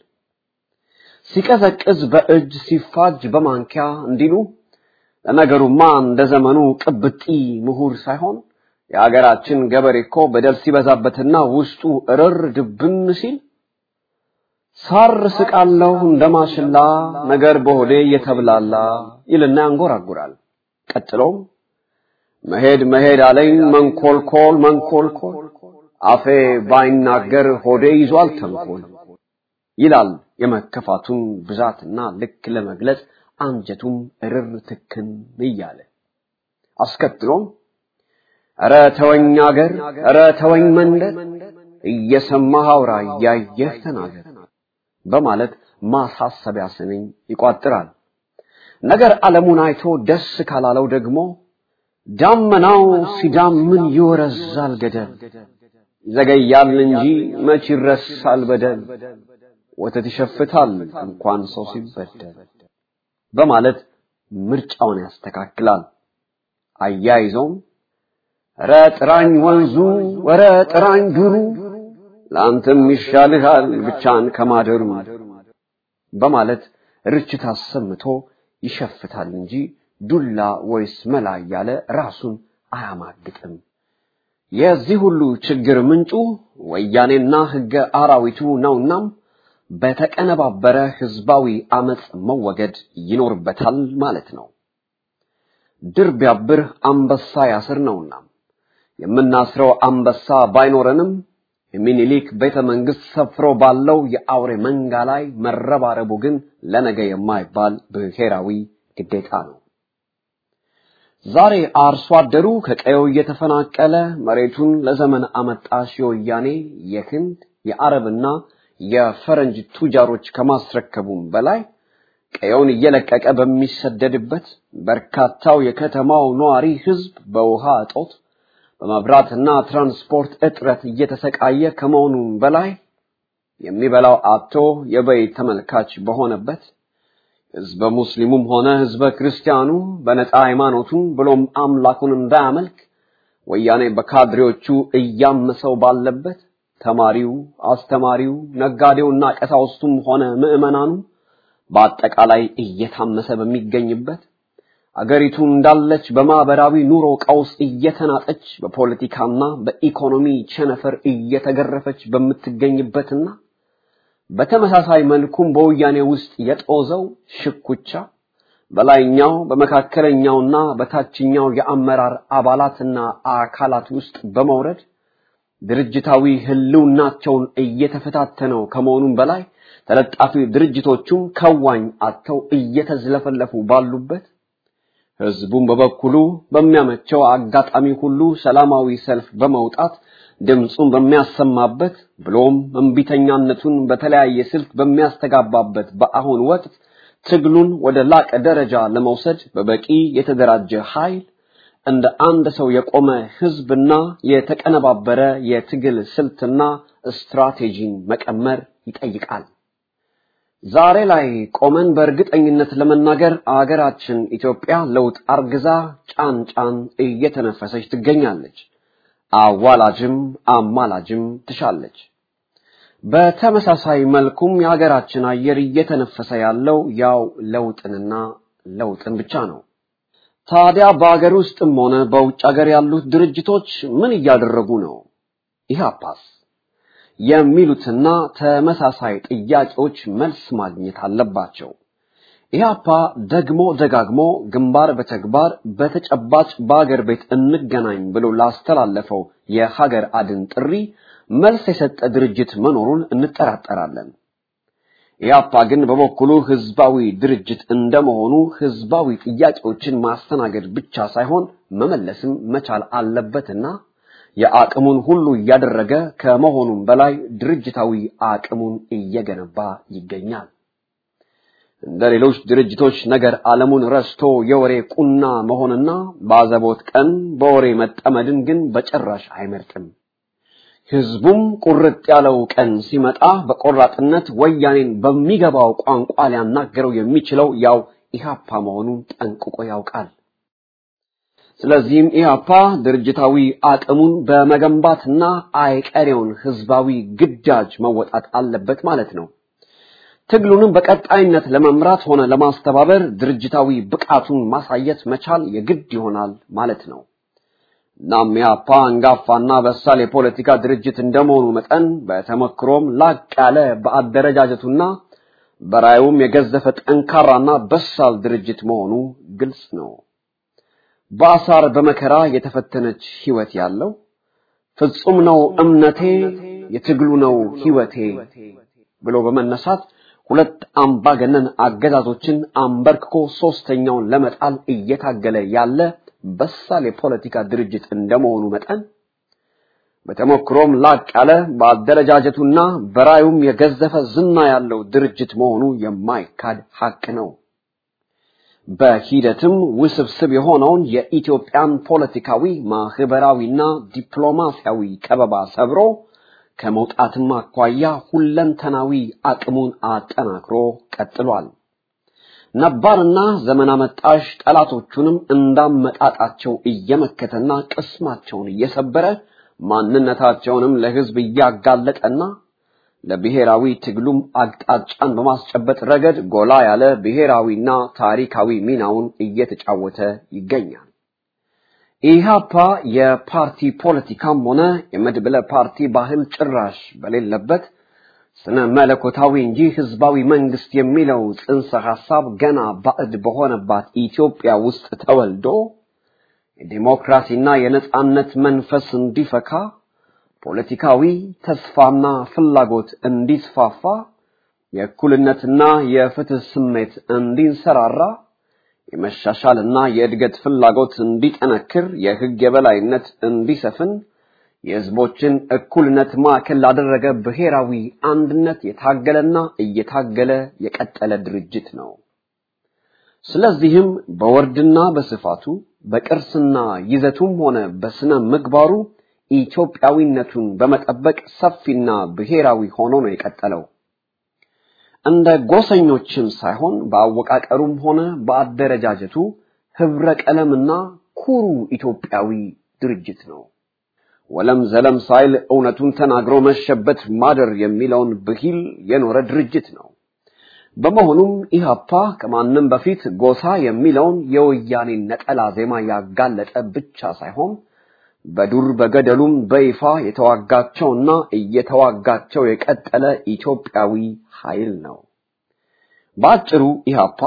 ሲቀዘቅዝ በእጅ ሲፋጅ በማንኪያ እንዲሉ ለነገሩማ እንደ ዘመኑ ቅብጢ ምሁር ሳይሆን የሀገራችን ገበሬ እኮ በደል ሲበዛበትና ውስጡ እርር ድብን ሲል ሳር ስቃለው እንደማሽላ ነገር በሆዴ የተብላላ ይልና ያንጎራጉራል። ቀጥሎም መሄድ አለኝ መንኮልኮል አፌ ባይናገር ሆዴ ይዟል ተንኮል ይላል። የመከፋቱን ብዛትና ልክ ለመግለጽ አንጀቱም እርር ትክን ይያለ አስከትሎም አረ ተወኝ አገር አረ ተወኝ መንደር እየሰማህ አውራ ያየህ ተናገር በማለት ማሳሰቢያ ስንኝ ይቋጥራል። ነገር ዓለሙን አይቶ ደስ ካላለው ደግሞ ዳመናው ሲዳምን ይወረዛል ገደል ዘገያል እንጂ መች ይረሳል በደል ወተት ይሸፍታል እንኳን ሰው ሲበደል በማለት ምርጫውን ያስተካክላል። አያይዞም ኧረ ጥራኝ ወንዙ ኧረ ጥራኝ ዱሩ ላንተም ይሻልሃል ብቻን ከማደሩ በማለት ርችት አሰምቶ ይሸፍታል እንጂ ዱላ ወይስ መላ ያለ ራሱን አያማግጥም። የዚህ ሁሉ ችግር ምንጩ ወያኔና ሕገ አራዊቱ ነውና በተቀነባበረ ህዝባዊ አመጽ መወገድ ይኖርበታል ማለት ነው። ድር ቢያብር አንበሳ ያስር ነውና የምናስረው አንበሳ ባይኖረንም የሚኒሊክ ቤተ መንግስት ሰፍሮ ባለው የአውሬ መንጋ ላይ መረባረቡ ግን ለነገ የማይባል ብሔራዊ ግዴታ ነው። ዛሬ አርሶ አደሩ ከቀየው እየተፈናቀለ መሬቱን ለዘመን አመጣሽ የወያኔ የህንድ የአረብና የፈረንጅ ቱጃሮች ከማስረከቡም በላይ ቀየውን እየለቀቀ በሚሰደድበት በርካታው የከተማው ነዋሪ ህዝብ በውሃ እጦት በመብራትና ትራንስፖርት እጥረት እየተሰቃየ ከመሆኑም በላይ የሚበላው አጥቶ የበይ ተመልካች በሆነበት ህዝበ ሙስሊሙም ሆነ ህዝበ ክርስቲያኑ በነጻ ሃይማኖቱን ብሎም አምላኩን እንዳያመልክ ወያኔ በካድሬዎቹ እያመሰው ባለበት ተማሪው፣ አስተማሪው፣ ነጋዴውና ቀሳውስቱም ሆነ ምዕመናኑ በአጠቃላይ እየታመሰ በሚገኝበት አገሪቱ እንዳለች በማህበራዊ ኑሮ ቀውስ እየተናጠች በፖለቲካና በኢኮኖሚ ቸነፈር እየተገረፈች በምትገኝበትና በተመሳሳይ መልኩም በወያኔ ውስጥ የጦዘው ሽኩቻ በላይኛው በመካከለኛውና በታችኛው የአመራር አባላትና አካላት ውስጥ በመውረድ ድርጅታዊ ህልውናቸውን እየተፈታተነው ከመሆኑም በላይ ተለጣፊ ድርጅቶቹም ከዋኝ አጥተው እየተዝለፈለፉ ባሉበት ህዝቡን በበኩሉ በሚያመቸው አጋጣሚ ሁሉ ሰላማዊ ሰልፍ በመውጣት ድምጹን በሚያሰማበት ብሎም እንቢተኛነቱን በተለያየ ስልት በሚያስተጋባበት በአሁን ወቅት ትግሉን ወደ ላቀ ደረጃ ለመውሰድ በበቂ የተደራጀ ኃይል እንደ አንድ ሰው የቆመ ህዝብና የተቀነባበረ የትግል ስልትና ስትራቴጂን መቀመር ይጠይቃል። ዛሬ ላይ ቆመን በእርግጠኝነት ለመናገር አገራችን ኢትዮጵያ ለውጥ አርግዛ ጫን እየተነፈሰች ትገኛለች። አዋላጅም አማላጅም ትሻለች። በተመሳሳይ መልኩም የሀገራችን አየር እየተነፈሰ ያለው ያው ለውጥንና ለውጥን ብቻ ነው። ታዲያ በአገር ውስጥም ሆነ በውጭ ሀገር ያሉት ድርጅቶች ምን እያደረጉ ነው? ኢህአፓስ የሚሉትና ተመሳሳይ ጥያቄዎች መልስ ማግኘት አለባቸው። ኢህአፓ ደግሞ ደጋግሞ ግንባር በተግባር በተጨባጭ በአገር ቤት እንገናኝ ብሎ ላስተላለፈው የሀገር አድን ጥሪ መልስ የሰጠ ድርጅት መኖሩን እንጠራጠራለን። ኢህአፓ ግን በበኩሉ ህዝባዊ ድርጅት እንደመሆኑ ህዝባዊ ጥያቄዎችን ማስተናገድ ብቻ ሳይሆን መመለስም መቻል አለበትና የአቅሙን ሁሉ እያደረገ ከመሆኑም በላይ ድርጅታዊ አቅሙን እየገነባ ይገኛል። እንደ ሌሎች ድርጅቶች ነገር ዓለሙን ረስቶ የወሬ ቁና መሆንና ባዘቦት ቀን በወሬ መጠመድን ግን በጭራሽ አይመርጥም። ህዝቡም ቁርጥ ያለው ቀን ሲመጣ በቆራጥነት ወያኔን በሚገባው ቋንቋ ሊያናገረው የሚችለው ያው ኢህአፓ መሆኑን ጠንቅቆ ያውቃል። ስለዚህም ኢህአፓ ድርጅታዊ አቅሙን በመገንባትና አይቀሬውን ህዝባዊ ግዳጅ መወጣት አለበት ማለት ነው። ትግሉንም በቀጣይነት ለመምራት ሆነ ለማስተባበር ድርጅታዊ ብቃቱን ማሳየት መቻል የግድ ይሆናል ማለት ነው። እናም ኢህአፓ አንጋፋና በሳል የፖለቲካ ድርጅት እንደመሆኑ መጠን በተመክሮም ላቅ ያለ በአደረጃጀቱና በራዩም የገዘፈ ጠንካራና በሳል ድርጅት መሆኑ ግልጽ ነው። በአሳር በመከራ የተፈተነች ህይወት ያለው ፍጹም ነው እምነቴ የትግሉ ነው ህይወቴ ብሎ በመነሳት ሁለት አምባገነን አገዛዞችን አንበርክኮ ሶስተኛውን ለመጣል እየታገለ ያለ በሳል የፖለቲካ ድርጅት እንደመሆኑ መጠን በተሞክሮም ላቅ ያለ በአደረጃጀቱና በራዩም የገዘፈ ዝና ያለው ድርጅት መሆኑ የማይካድ ሐቅ ነው። በሂደትም ውስብስብ የሆነውን የኢትዮጵያን ፖለቲካዊ ማህበራዊና ዲፕሎማሲያዊ ከበባ ሰብሮ ከመውጣትም አኳያ ሁለንተናዊ አቅሙን አጠናክሮ ቀጥሏል። ነባርና ዘመን አመጣሽ ጠላቶቹንም እንዳመጣጣቸው እየመከተና ቅስማቸውን እየሰበረ ማንነታቸውንም ለህዝብ እያጋለጠና ለብሔራዊ ትግሉም አቅጣጫን በማስጨበጥ ረገድ ጎላ ያለ ብሔራዊና ታሪካዊ ሚናውን እየተጫወተ ይገኛል። ኢህአፓ የፓርቲ ፖለቲካም ሆነ የመድብለ ፓርቲ ባህል ጭራሽ በሌለበት ስነ መለኮታዊ እንጂ ህዝባዊ መንግስት የሚለው ጽንሰ ሐሳብ ገና ባዕድ በሆነባት ኢትዮጵያ ውስጥ ተወልዶ የዲሞክራሲና የነጻነት መንፈስ እንዲፈካ ፖለቲካዊ ተስፋና ፍላጎት እንዲስፋፋ የእኩልነትና የፍትህ ስሜት እንዲንሰራራ የመሻሻልና የእድገት ፍላጎት እንዲጠነክር የህግ የበላይነት እንዲሰፍን የህዝቦችን እኩልነት ማዕከል ላደረገ ብሔራዊ አንድነት የታገለና እየታገለ የቀጠለ ድርጅት ነው። ስለዚህም በወርድና በስፋቱ በቅርስና ይዘቱም ሆነ በስነ ምግባሩ ኢትዮጵያዊነቱን በመጠበቅ ሰፊና ብሔራዊ ሆኖ ነው የቀጠለው። እንደ ጎሰኞችም ሳይሆን በአወቃቀሩም ሆነ በአደረጃጀቱ ህብረ ቀለምና ኩሩ ኢትዮጵያዊ ድርጅት ነው። ወለም ዘለም ሳይል እውነቱን ተናግሮ መሸበት ማደር የሚለውን ብሂል የኖረ ድርጅት ነው። በመሆኑም ኢህአፓ ከማንም በፊት ጎሳ የሚለውን የወያኔ ነጠላ ዜማ ያጋለጠ ብቻ ሳይሆን በዱር በገደሉም በይፋ የተዋጋቸውና እየተዋጋቸው የቀጠለ ኢትዮጵያዊ ኃይል ነው። ባጭሩ ኢህአፓ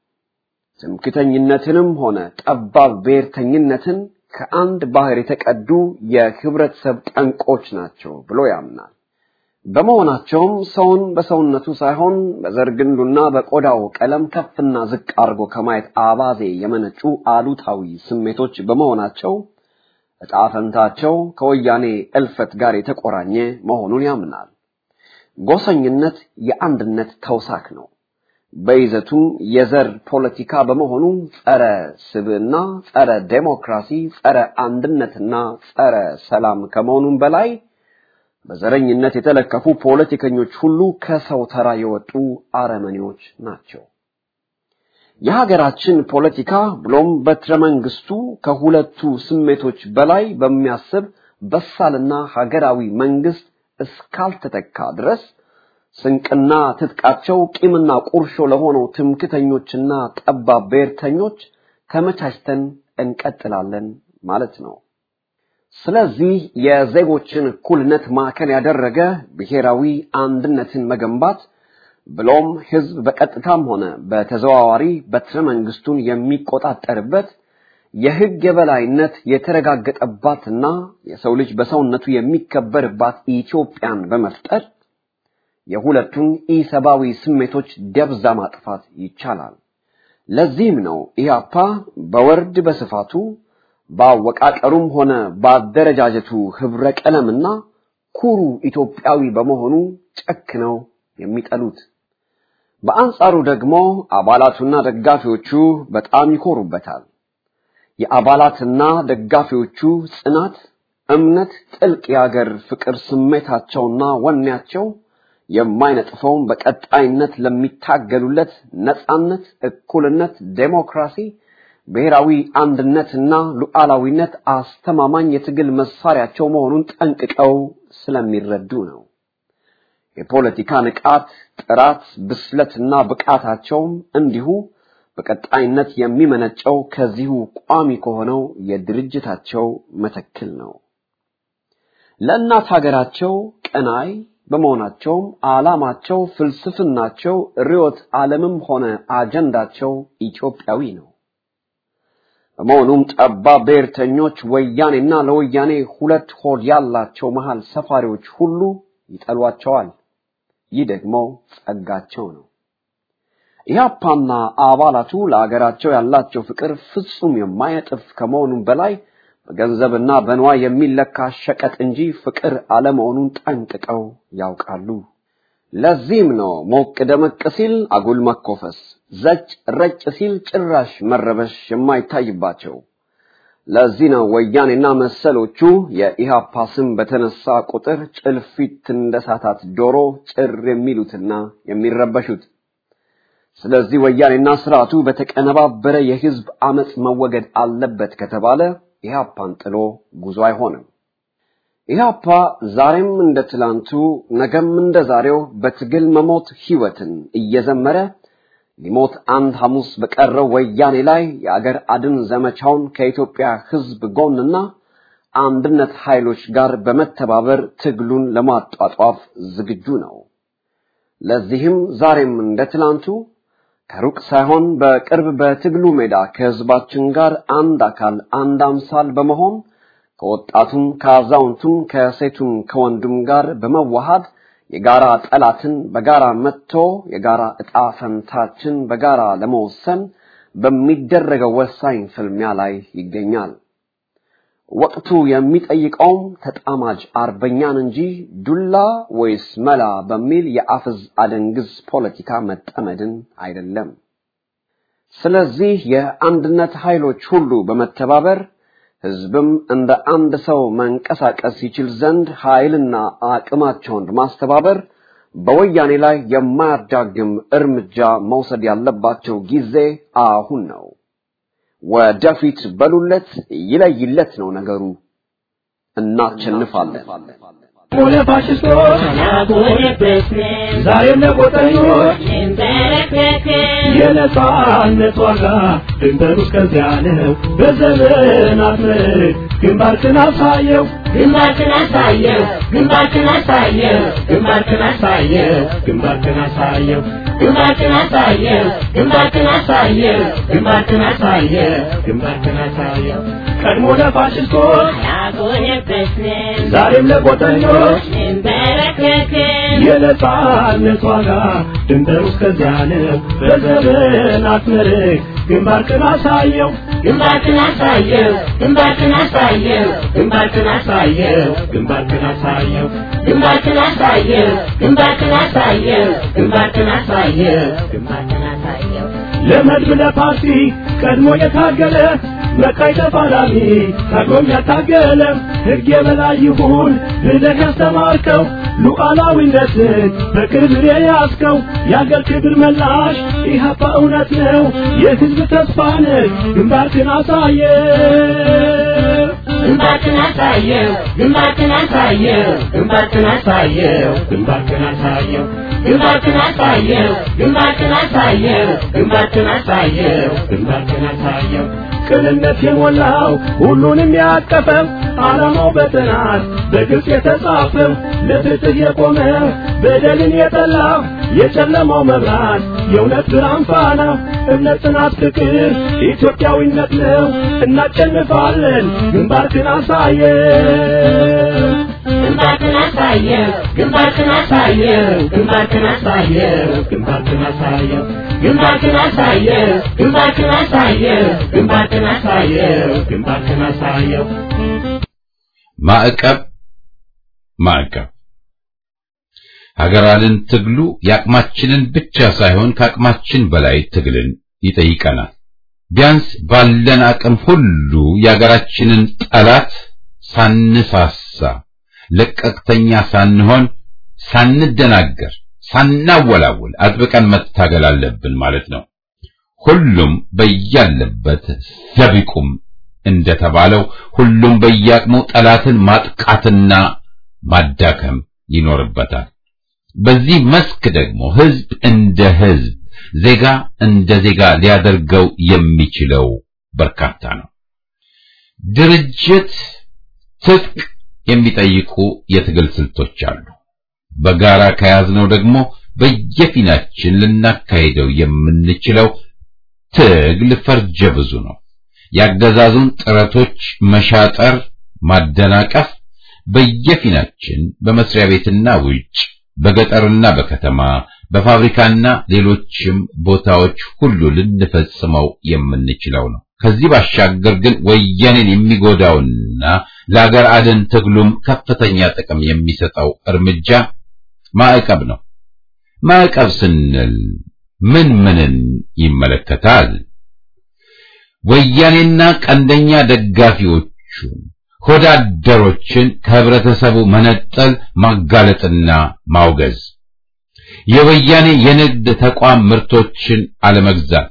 ትምክህተኝነትንም ሆነ ጠባብ ብሔርተኝነትን ከአንድ ባህር የተቀዱ የህብረተሰብ ጠንቆች ናቸው ብሎ ያምናል። በመሆናቸውም ሰውን በሰውነቱ ሳይሆን በዘርግንዱና በቆዳው ቀለም ከፍና ዝቅ አድርጎ ከማየት አባዜ የመነጩ አሉታዊ ስሜቶች በመሆናቸው ዕጣ ፈንታቸው ከወያኔ እልፈት ጋር የተቆራኘ መሆኑን ያምናል። ጎሰኝነት የአንድነት ተውሳክ ነው። በይዘቱም የዘር ፖለቲካ በመሆኑ ጸረ ስብዕና፣ ጸረ ዴሞክራሲ፣ ጸረ አንድነትና ጸረ ሰላም ከመሆኑም በላይ በዘረኝነት የተለከፉ ፖለቲከኞች ሁሉ ከሰው ተራ የወጡ አረመኔዎች ናቸው። የሀገራችን ፖለቲካ ብሎም በትረ መንግስቱ ከሁለቱ ስሜቶች በላይ በሚያስብ በሳልና ሀገራዊ መንግስት እስካልተተካ ድረስ ስንቅና ትጥቃቸው ቂምና ቁርሾ ለሆነው ትምክተኞችና ጠባብ ብሔርተኞች ተመቻችተን እንቀጥላለን ማለት ነው። ስለዚህ የዜጎችን እኩልነት ማዕከል ያደረገ ብሔራዊ አንድነትን መገንባት ብሎም ህዝብ በቀጥታም ሆነ በተዘዋዋሪ በትረ መንግስቱን የሚቆጣጠርበት የህግ የበላይነት የተረጋገጠባትና የሰው ልጅ በሰውነቱ የሚከበርባት ኢትዮጵያን በመፍጠር የሁለቱን ኢሰባዊ ስሜቶች ደብዛ ማጥፋት ይቻላል። ለዚህም ነው ኢህአፓ በወርድ በስፋቱ ባወቃቀሩም ሆነ ባደረጃጀቱ ህብረ ቀለምና ኩሩ ኢትዮጵያዊ በመሆኑ ጨክነው የሚጠሉት። በአንጻሩ ደግሞ አባላቱና ደጋፊዎቹ በጣም ይኮሩበታል። የአባላትና ደጋፊዎቹ ጽናት፣ እምነት፣ ጥልቅ የሀገር ፍቅር ስሜታቸውና ወኔያቸው የማይነጥፈውን በቀጣይነት ለሚታገሉለት ነጻነት፣ እኩልነት፣ ዴሞክራሲ፣ ብሔራዊ አንድነትና ሉዓላዊነት አስተማማኝ የትግል መሳሪያቸው መሆኑን ጠንቅቀው ስለሚረዱ ነው። የፖለቲካ ንቃት፣ ጥራት፣ ብስለትና ብቃታቸውም እንዲሁ በቀጣይነት የሚመነጨው ከዚሁ ቋሚ ከሆነው የድርጅታቸው መተክል ነው። ለእናት ሀገራቸው ቀናይ በመሆናቸውም ዓላማቸው፣ ፍልስፍናቸው፣ ርዕዮተ ዓለምም ሆነ አጀንዳቸው ኢትዮጵያዊ ነው። በመሆኑም ጠባብ ብሔርተኞች ወያኔና ለወያኔ ሁለት ሆድ ያላቸው መሃል ሰፋሪዎች ሁሉ ይጠሏቸዋል። ይህ ደግሞ ጸጋቸው ነው። ኢህአፓና አባላቱ ለሀገራቸው ያላቸው ፍቅር ፍጹም የማይጠፍ ከመሆኑም በላይ በገንዘብና በንዋይ የሚለካ ሸቀጥ እንጂ ፍቅር አለመሆኑን ጠንቅቀው ያውቃሉ። ለዚህም ነው ሞቅ ደመቅ ሲል አጉል መኮፈስ፣ ዘጭ ረጭ ሲል ጭራሽ መረበሽ የማይታይባቸው። ለዚህ ነው ወያኔና መሰሎቹ የኢህአፓ ስም በተነሳ ቁጥር ጭልፊት እንደሳታት ዶሮ ጭር የሚሉትና የሚረበሹት። ስለዚህ ወያኔና ስርዓቱ በተቀነባበረ የህዝብ አመጽ መወገድ አለበት ከተባለ ኢህአፓን ጥሎ ጉዞ አይሆንም። ኢህአፓ ዛሬም እንደ ትላንቱ ነገም እንደ ዛሬው በትግል መሞት ህይወትን እየዘመረ ሊሞት አንድ ሐሙስ በቀረው ወያኔ ላይ የአገር አድን ዘመቻውን ከኢትዮጵያ ህዝብ ጎንና አንድነት ኃይሎች ጋር በመተባበር ትግሉን ለማጧጧፍ ዝግጁ ነው። ለዚህም ዛሬም እንደ ትላንቱ ከሩቅ ሳይሆን በቅርብ በትግሉ ሜዳ ከህዝባችን ጋር አንድ አካል አንድ አምሳል በመሆን ከወጣቱም ከአዛውንቱም ከሴቱም ከወንዱም ጋር በመዋሃድ የጋራ ጠላትን በጋራ መጥቶ የጋራ ዕጣ ፈንታችን በጋራ ለመወሰን በሚደረገው ወሳኝ ፍልሚያ ላይ ይገኛል። ወቅቱ የሚጠይቀው ተጣማጅ አርበኛን እንጂ ዱላ ወይስ መላ በሚል የአፍዝ አደንግዝ ፖለቲካ መጠመድን አይደለም። ስለዚህ የአንድነት ኃይሎች ሁሉ በመተባበር ህዝብም እንደ አንድ ሰው መንቀሳቀስ ይችል ዘንድ ኃይልና አቅማቸውን ማስተባበር በወያኔ ላይ የማያዳግም እርምጃ መውሰድ ያለባቸው ጊዜ አሁን ነው። ወደፊት በሉለት፣ ይለይለት ነው ነገሩ። እናሸንፋለን። ሆነ ፋሽስቶች ዛሬም ለቆጠኞች የነጻነት ዋጋ ድንበሩ እስከዚያ ነው። በዘመናት ምርክ ግንባርክን አሳየው፣ ግንባርክን አሳየው፣ ግንባርክን አሳየው፣ ግንባርክን አሳየው፣ ግንባርክን አሳየው፣ ግንባርክን አሳየው፣ ግንባርክን አሳየው፣ ግንባርክን አሳየው፣ ግንባርክን አሳየው። ቀድሞ ለፋሽስቶች ዛሬም ለቆጠኞች የነጻነት ዋጋ ድንበሩ እስከዚያ ነው። በዘመናት ምርክ ግንባርክን አሳየው፣ ግንባርክን አሳየው፣ ግንባርክን አሳየው፣ ግንባርክን አሳየው፣ ግንባርክን አሳየው፣ ግንባርክን አሳየው፣ ግንባርክን አሳየው፣ ግንባርክን አሳየው፣ ግንባርክን አሳየው። ለመድብ ለፓርቲ ቀድሞ የታገለ መቃይ ተፋላሚ ታግሎም ያታገለ ሕግ የበላይ ይሁን ብለህ ያስተማርከው ሉዓላዊነትን በክብር የያዝከው የአገር ክብር መላሽ ኢህአፓ እውነት ነው፣ የሕዝብ ተስፋ ነህ። ግንባርክን አሳየው፣ ግንባርክን ግንባርክን አሳየው ግንባርክን አሳየው ግንባርክን አሳየው ግንባርክን አሳየው ግንባርክን አሳየው ግንባርክን አሳየው ግንባርክን አሳየው ግንባርክን አሳየው ቅንነት የሞላው ሁሉንም ያቀፈው ዓላማው በጥናት በግልጽ የተጻፈው ለፍትህ የቆመ በደልን የጠላ የጨለማው መብራት የእውነት ብርሃን ፋና እምነት ጽናት ፍቅር ኢትዮጵያዊነት ነው እናሸንፋለን ግንባርክን አሳየው ግንባርክን አሳየው ግንባርክን አሳየው ግንባርክን አሳየው ግንባርክን አሳየው ግንባርክን አሳየው ግንባርክን አሳየው ግንባርክን አሳየው ግንባርክን አሳየው ማዕቀብ ሀገራልን ትግሉ ያቅማችንን ብቻ ሳይሆን ከአቅማችን በላይ ትግልን ይጠይቀናል። ቢያንስ ባለን አቅም ሁሉ የሀገራችንን ጠላት ሳንሳሳ ለቀቅተኛ ሳንሆን ሳንደናገር ሳናወላውል አጥብቀን መታገል አለብን ማለት ነው። ሁሉም በያለበት ዘቢቁም እንደተባለው ሁሉም በያቅሙ ጠላትን ማጥቃትና ማዳከም ይኖርበታል። በዚህ መስክ ደግሞ ህዝብ እንደ ህዝብ ዜጋ እንደ ዜጋ ሊያደርገው የሚችለው በርካታ ነው። ድርጅት ትጥቅ የሚጠይቁ የትግል ስልቶች አሉ። በጋራ ከያዝነው ደግሞ በየፊናችን ልናካሄደው የምንችለው ትግል ፈርጀ ብዙ ነው። ያገዛዙን ጥረቶች መሻጠር፣ ማደናቀፍ በየፊናችን በመስሪያ ቤትና ውጭ በገጠርና በከተማ በፋብሪካና ሌሎችም ቦታዎች ሁሉ ልንፈጽመው የምንችለው ነው። ከዚህ ባሻገር ግን ወያኔን የሚጎዳውና ለአገር አድን ትግሉም ከፍተኛ ጥቅም የሚሰጠው እርምጃ ማዕቀብ ነው። ማዕቀብ ስንል ምንን ይመለከታል? ወያኔና ቀንደኛ ደጋፊዎቹን ሆዳደሮችን ከህብረተሰቡ መነጠል፣ ማጋለጥና ማውገዝ፣ የወያኔ የንግድ ተቋም ምርቶችን አለመግዛት፣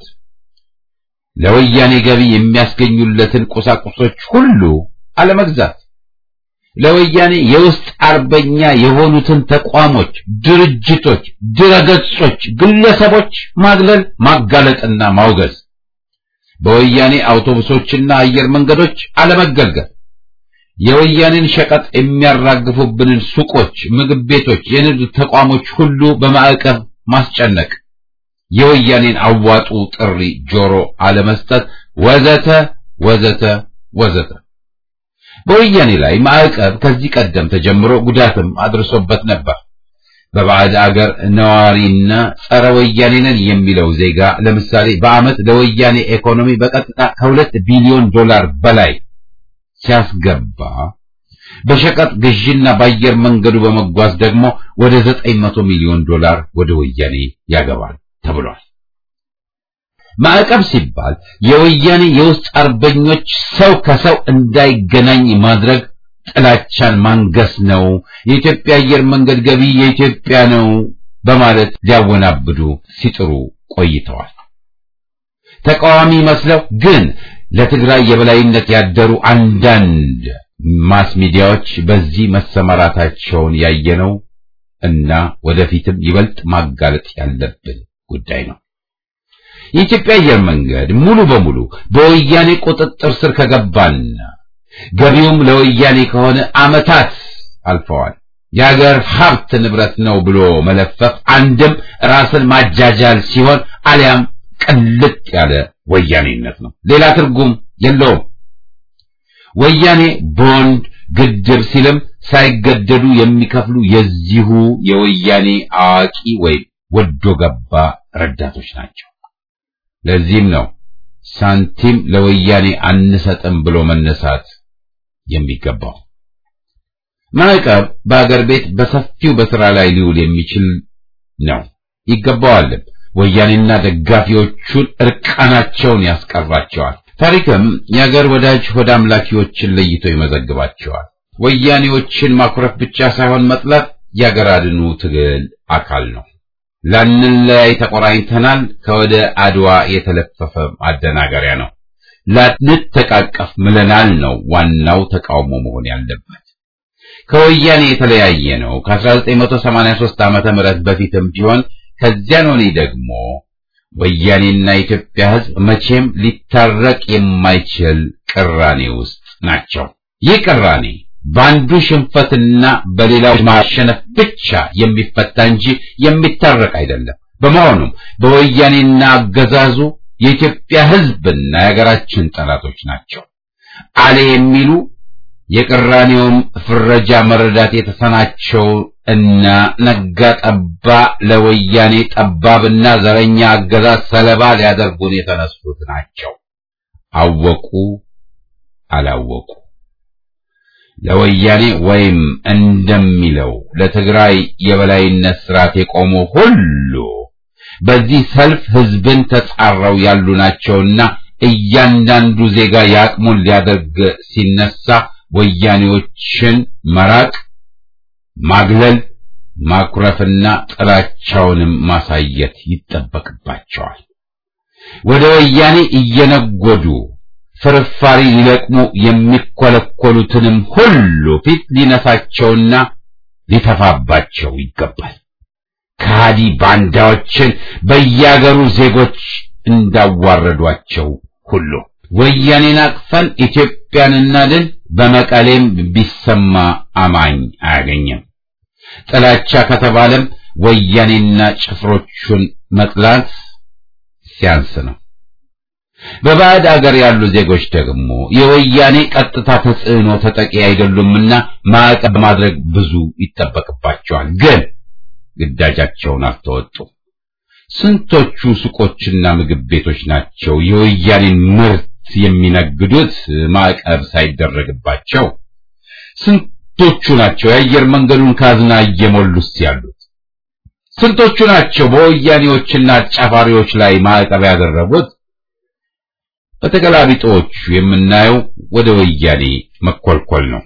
ለወያኔ ገቢ የሚያስገኙለትን ቁሳቁሶች ሁሉ አለመግዛት፣ ለወያኔ የውስጥ አርበኛ የሆኑትን ተቋሞች፣ ድርጅቶች፣ ድረገጾች፣ ግለሰቦች ማግለል፣ ማጋለጥና ማውገዝ፣ በወያኔ አውቶቡሶችና አየር መንገዶች አለመገልገል፣ የወያኔን ሸቀጥ የሚያራግፉብንን ሱቆች፣ ምግብ ቤቶች፣ የንግድ ተቋሞች ሁሉ በማዕቀብ ማስጨነቅ፣ የወያኔን አዋጡ ጥሪ ጆሮ አለመስጠት ወዘተ ወዘተ ወዘተ። በወያኔ ላይ ማዕቀብ ከዚህ ቀደም ተጀምሮ ጉዳትም አድርሶበት ነበር። በባዕድ አገር ነዋሪና ጸረ ወያኔ ነን የሚለው ዜጋ ለምሳሌ በአመት ለወያኔ ኢኮኖሚ በቀጥታ $2 ቢሊዮን በላይ ሲያስገባ በሸቀጥ ግዢና በአየር መንገዱ በመጓዝ ደግሞ ወደ $900 ሚሊዮን ወደ ወያኔ ያገባል ተብሏል። ማዕቀብ ሲባል የወያኔ የውስጥ አርበኞች ሰው ከሰው እንዳይገናኝ ማድረግ፣ ጥላቻን ማንገስ ነው። የኢትዮጵያ አየር መንገድ ገቢ የኢትዮጵያ ነው በማለት ሊያወናብዱ ሲጥሩ ቆይተዋል። ተቃዋሚ መስለው ግን ለትግራይ የበላይነት ያደሩ አንዳንድ ማስ ሚዲያዎች በዚህ መሰማራታቸውን ያየነው እና ወደፊትም ይበልጥ ማጋለጥ ያለብን ጉዳይ ነው። የኢትዮጵያ አየር መንገድ ሙሉ በሙሉ በወያኔ ቁጥጥር ስር ከገባና ገቢውም ለወያኔ ከሆነ ዓመታት አልፈዋል። የሀገር ሀብት ንብረት ነው ብሎ መለፈፍ አንድም ራስን ማጃጃል ሲሆን አሊያም ቅልጥ ያለ ወያኔነት ነው። ሌላ ትርጉም የለውም። ወያኔ ቦንድ ግድብ ሲልም ሳይገደዱ የሚከፍሉ የዚሁ የወያኔ አዋቂ ወይም ወዶ ገባ ረዳቶች ናቸው። ለዚህም ነው ሳንቲም ለወያኔ አንሰጥም ብሎ መነሳት የሚገባው። ማዕቀብ በአገር ቤት በሰፊው በስራ ላይ ሊውል የሚችል ነው፣ ይገባዋል። ወያኔና ደጋፊዎቹን እርቃናቸውን ያስቀራቸዋል። ታሪክም የአገር ወዳጅ ሆድ አምላኪዎችን ለይቶ ይመዘግባቸዋል። ወያኔዎችን ማኩረፍ ብቻ ሳይሆን መጥላት የአገር አድኑ ትግል አካል ነው። ላንለያይ ተቆራኝተናል ከወደ አድዋ የተለፈፈ ማደናገሪያ ነው። ላንተቃቀፍ ምለናል ነው ዋናው ተቃውሞ መሆን ያለበት። ከወያኔ የተለያየ ነው ከ1983 ዓመተ ምህረት በፊትም ቢሆን ከዚያን ወዲህ ደግሞ ወያኔና የኢትዮጵያ ሕዝብ መቼም ሊታረቅ የማይችል ቅራኔ ውስጥ ናቸው። ይህ ቅራኔ በአንዱ ሽንፈትና በሌላው ማሸነፍ ብቻ የሚፈታ እንጂ የሚታረቅ አይደለም። በመሆኑም በወያኔና አገዛዙ የኢትዮጵያ ሕዝብና የሀገራችን ጠላቶች ናቸው አለ የሚሉ የቅራኔውን ፍረጃ መረዳት የተሰናቸው እና ነጋ ጠባ ለወያኔ ጠባብና ዘረኛ አገዛዝ ሰለባ ሊያደርጉን የተነሱት ናቸው። አወቁ አላወቁ ለወያኔ ወይም እንደሚለው ለትግራይ የበላይነት ስርዓት የቆሙ ሁሉ በዚህ ሰልፍ ህዝብን ተጻረው ያሉ ናቸውና እያንዳንዱ ዜጋ ያቅሙን ሊያደርግ ሲነሳ ወያኔዎችን መራቅ፣ ማግለል፣ ማኩረፍና ጥላቻውንም ማሳየት ይጠበቅባቸዋል። ወደ ወያኔ እየነጎዱ ፍርፋሪ ሊለቅሙ የሚኮለኮሉትንም ሁሉ ፊት ሊነሳቸውና ሊተፋባቸው ይገባል። ከሃዲ ባንዳዎችን በየአገሩ ዜጎች እንዳዋረዷቸው ሁሉ ወያኔን አቅፈን ኢትዮጵያን እናድን በመቀሌም ቢሰማ አማኝ አያገኝም። ጥላቻ ከተባለም ወያኔና ጭፍሮቹን መጥላት ሲያንስ ነው። በባዕድ አገር ያሉ ዜጎች ደግሞ የወያኔ ቀጥታ ተጽዕኖ ተጠቂ አይደሉምና ማዕቀብ ማድረግ ብዙ ይጠበቅባቸዋል። ግን ግዳጃቸውን አልተወጡ። ስንቶቹ ሱቆችና ምግብ ቤቶች ናቸው የወያኔን ምርት የሚነግዱት ማዕቀብ ሳይደረግባቸው? ስንቶቹ ናቸው የአየር መንገዱን ካዝና እየሞሉስ ያሉት? ስንቶቹ ናቸው በወያኔዎችና አጫፋሪዎች ላይ ማዕቀብ ያደረጉት? በተገላቢጦቹ የምናየው ወደ ወያኔ መኮልኮል ነው።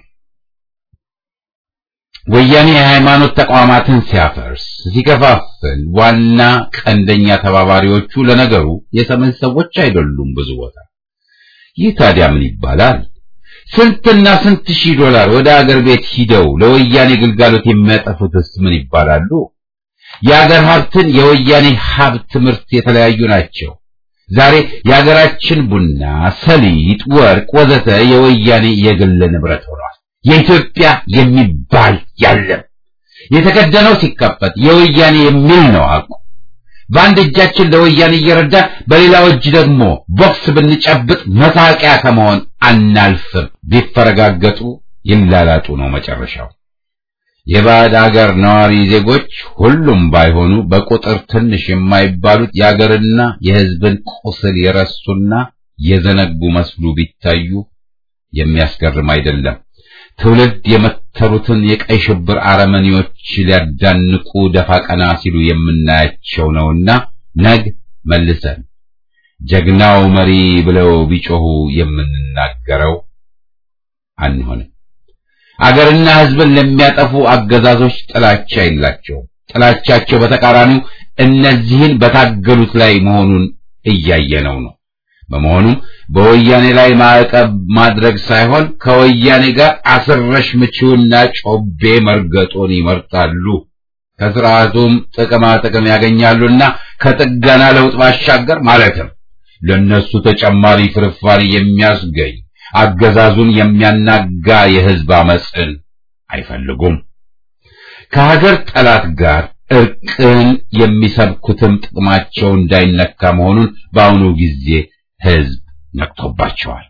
ወያኔ የሃይማኖት ተቋማትን ሲያፈርስ ሲከፋፍል ዋና ቀንደኛ ተባባሪዎቹ ለነገሩ የሰሜን ሰዎች አይደሉም ብዙ ቦታ። ይህ ታዲያ ምን ይባላል? ስንትና ስንት ሺህ ዶላር ወደ አገር ቤት ሂደው ለወያኔ ግልጋሎት የሚያጠፉትስ ምን ይባላሉ? የአገር ሀብትን የወያኔ ሀብት ምርት የተለያዩ ናቸው። ዛሬ የአገራችን ቡና፣ ሰሊጥ፣ ወርቅ ወዘተ የወያኔ የግል ንብረት ሆኗል። የኢትዮጵያ የሚባል ያለም የተከደነው ሲከፈት የወያኔ የሚል ነው አቁ። በአንድ እጃችን ለወያኔ እየረዳን በሌላው እጅ ደግሞ ቦክስ ብንጨብጥ መሳቂያ ከመሆን አናልፍም። ቢፈረጋገጡ ይላላጡ ነው መጨረሻው። የባዕድ አገር ነዋሪ ዜጎች ሁሉም ባይሆኑ በቁጥር ትንሽ የማይባሉት የአገርና የሕዝብን ቁስል የረሱና የዘነጉ መስሉ ቢታዩ የሚያስገርም አይደለም። ትውልድ የመተሩትን የቀይ ሽብር አረመኔዎች ሊያዳንቁ ደፋ ቀና ሲሉ የምናያቸው ነውና ነግ መልሰን ጀግናው መሪ ብለው ቢጮሁ የምንናገረው አንሆንም። አገርና ሕዝብን ለሚያጠፉ አገዛዞች ጥላቻ የላቸውም። ጥላቻቸው በተቃራኒው እነዚህን በታገሉት ላይ መሆኑን እያየነው ነው። በመሆኑም በወያኔ ላይ ማዕቀብ ማድረግ ሳይሆን ከወያኔ ጋር አስረሽ ምቺውና ጮቤ መርገጡን ይመርጣሉ። ከስርዓቱም ጥቅም ያገኛሉና ከጥገና ለውጥ ባሻገር ማለትም ለነሱ ተጨማሪ ፍርፋሪ የሚያስገኝ አገዛዙን የሚያናጋ የሕዝብ አመጽን አይፈልጉም። ከሀገር ጠላት ጋር እርቅን የሚሰብኩትም ጥቅማቸው እንዳይነካ መሆኑን በአሁኑ ጊዜ ሕዝብ ነቅቶባቸዋል።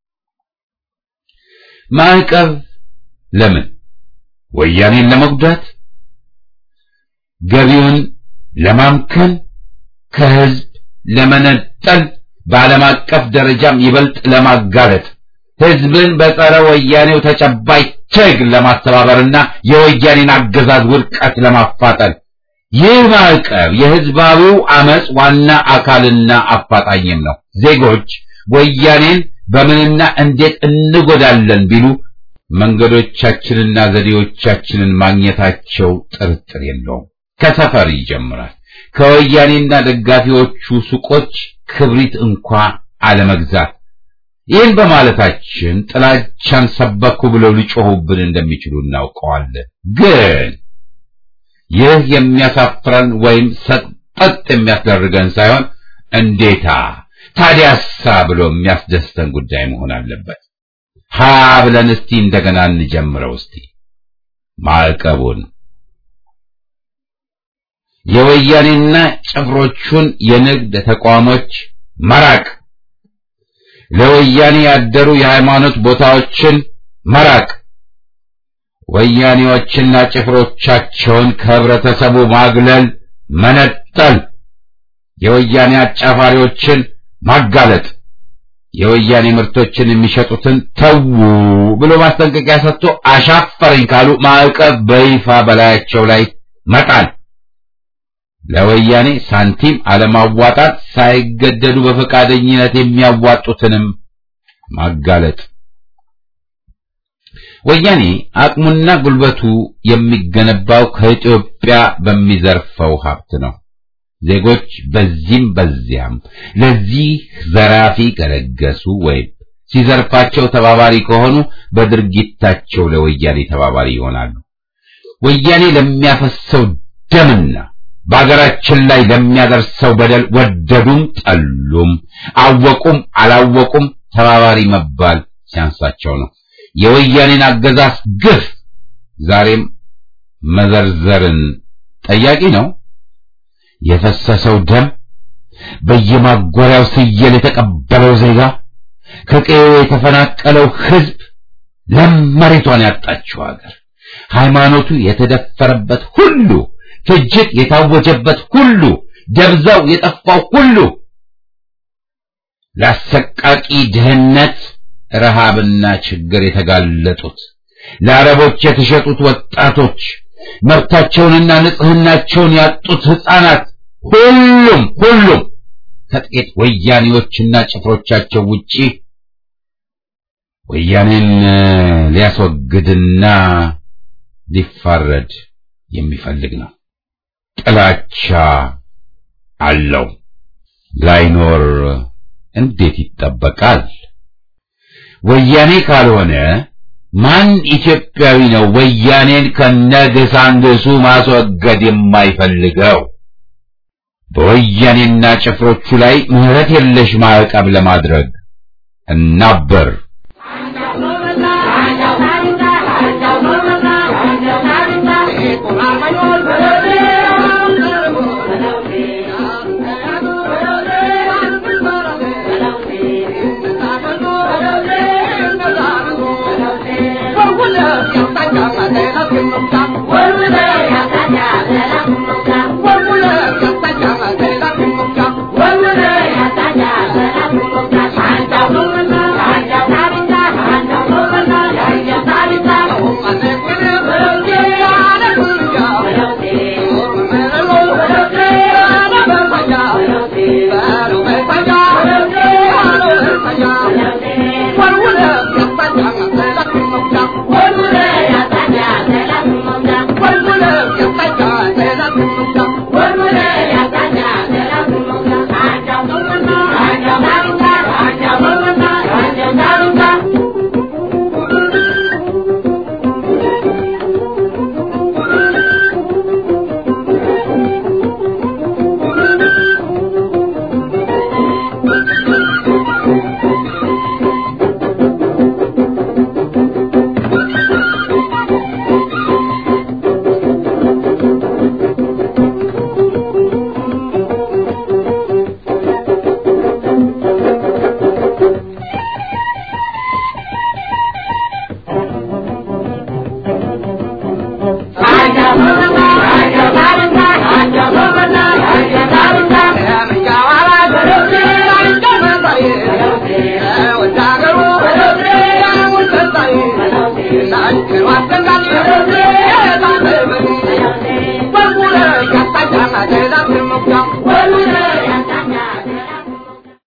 ማዕቀብ ለምን? ወያኔን ለመጉዳት፣ ገቢውን ለማምከን፣ ከሕዝብ ለመነጠል፣ በዓለም አቀፍ ደረጃም ይበልጥ ለማጋለጥ፣ ሕዝብን በጸረ ወያኔው ተጨባጭ ትግል ለማስተባበርና የወያኔን አገዛዝ ውድቀት ለማፋጠን። ይህ ማዕቀብ የሕዝባዊው አመጽ ዋና አካልና አፋጣኝም ነው። ዜጎች ወያኔን በምንና እንዴት እንጎዳለን ቢሉ መንገዶቻችንና ዘዴዎቻችንን ማግኘታቸው ጥርጥር የለውም። ከሰፈር ይጀምራል። ከወያኔና ደጋፊዎቹ ሱቆች ክብሪት እንኳ አለመግዛት፣ ይህን በማለታችን ጥላቻን ሰበኩ ብለው ሊጮሁብን እንደሚችሉ እናውቀዋለን። ግን ይህ የሚያሳፍረን ወይም ሰጠጥ የሚያስደርገን ሳይሆን እንዴታ ታዲያሳ ብሎ የሚያስደስተን ጉዳይ መሆን አለበት። ብለን እስቲ እንደገና እንጀምረው። እስቲ ማዕቀቡን የወያኔና ጭፍሮቹን የንግድ ተቋሞች መራቅ፣ ለወያኔ ያደሩ የሃይማኖት ቦታዎችን መራቅ፣ ወያኔዎችና ጭፍሮቻቸውን ከህብረተሰቡ ማግለል፣ መነጠል፣ የወያኔ አጫፋሪዎችን ማጋለጥ፣ የወያኔ ምርቶችን የሚሸጡትን ተው ብሎ ማስጠንቀቂያ ሰጥቶ አሻፈረኝ ካሉ ማዕቀብ በይፋ በላያቸው ላይ መጣል፣ ለወያኔ ሳንቲም አለማዋጣት፣ ሳይገደዱ በፈቃደኝነት የሚያዋጡትንም ማጋለጥ። ወያኔ አቅሙና ጉልበቱ የሚገነባው ከኢትዮጵያ በሚዘርፈው ሀብት ነው። ዜጎች በዚህም በዚያም ለዚህ ዘራፊ ከለገሱ ወይም ሲዘርፋቸው ተባባሪ ከሆኑ በድርጊታቸው ለወያኔ ተባባሪ ይሆናሉ። ወያኔ ለሚያፈሰው ደምና በአገራችን ላይ ለሚያደርሰው በደል ወደዱም ጠሉም አወቁም አላወቁም ተባባሪ መባል ሲያንሳቸው ነው። የወያኔን አገዛዝ ግፍ ዛሬም መዘርዘርን ጠያቂ ነው። የፈሰሰው ደም፣ በየማጎሪያው ሲየል የተቀበለው ዜጋ፣ ከቀዬው የተፈናቀለው ሕዝብ፣ ለም መሬቷን ያጣችው ሀገር፣ ሃይማኖቱ የተደፈረበት ሁሉ፣ ፍጅት የታወጀበት ሁሉ፣ ደብዛው የጠፋው ሁሉ፣ ለአሰቃቂ ድህነት ረሃብና ችግር የተጋለጡት፣ ለአረቦች የተሸጡት ወጣቶች፣ መብታቸውንና ንጽህናቸውን ያጡት ሕፃናት፣ ሁሉም ከጥቂት ወያኔዎችና ጭፍሮቻቸው ውጪ ወያኔን ሊያስወግድና ሊፋረድ የሚፈልግ ነው። ጥላቻ አለው። ላይኖር እንዴት ይጠበቃል? ወያኔ ካልሆነ ማን ኢትዮጵያዊ ነው ወያኔን ከነገሳንገሱ ማስወገድ የማይፈልገው? በወያኔና ጭፍሮቹ ላይ ምህረት የለሽ ማዕቀብ ለማድረግ እናበር።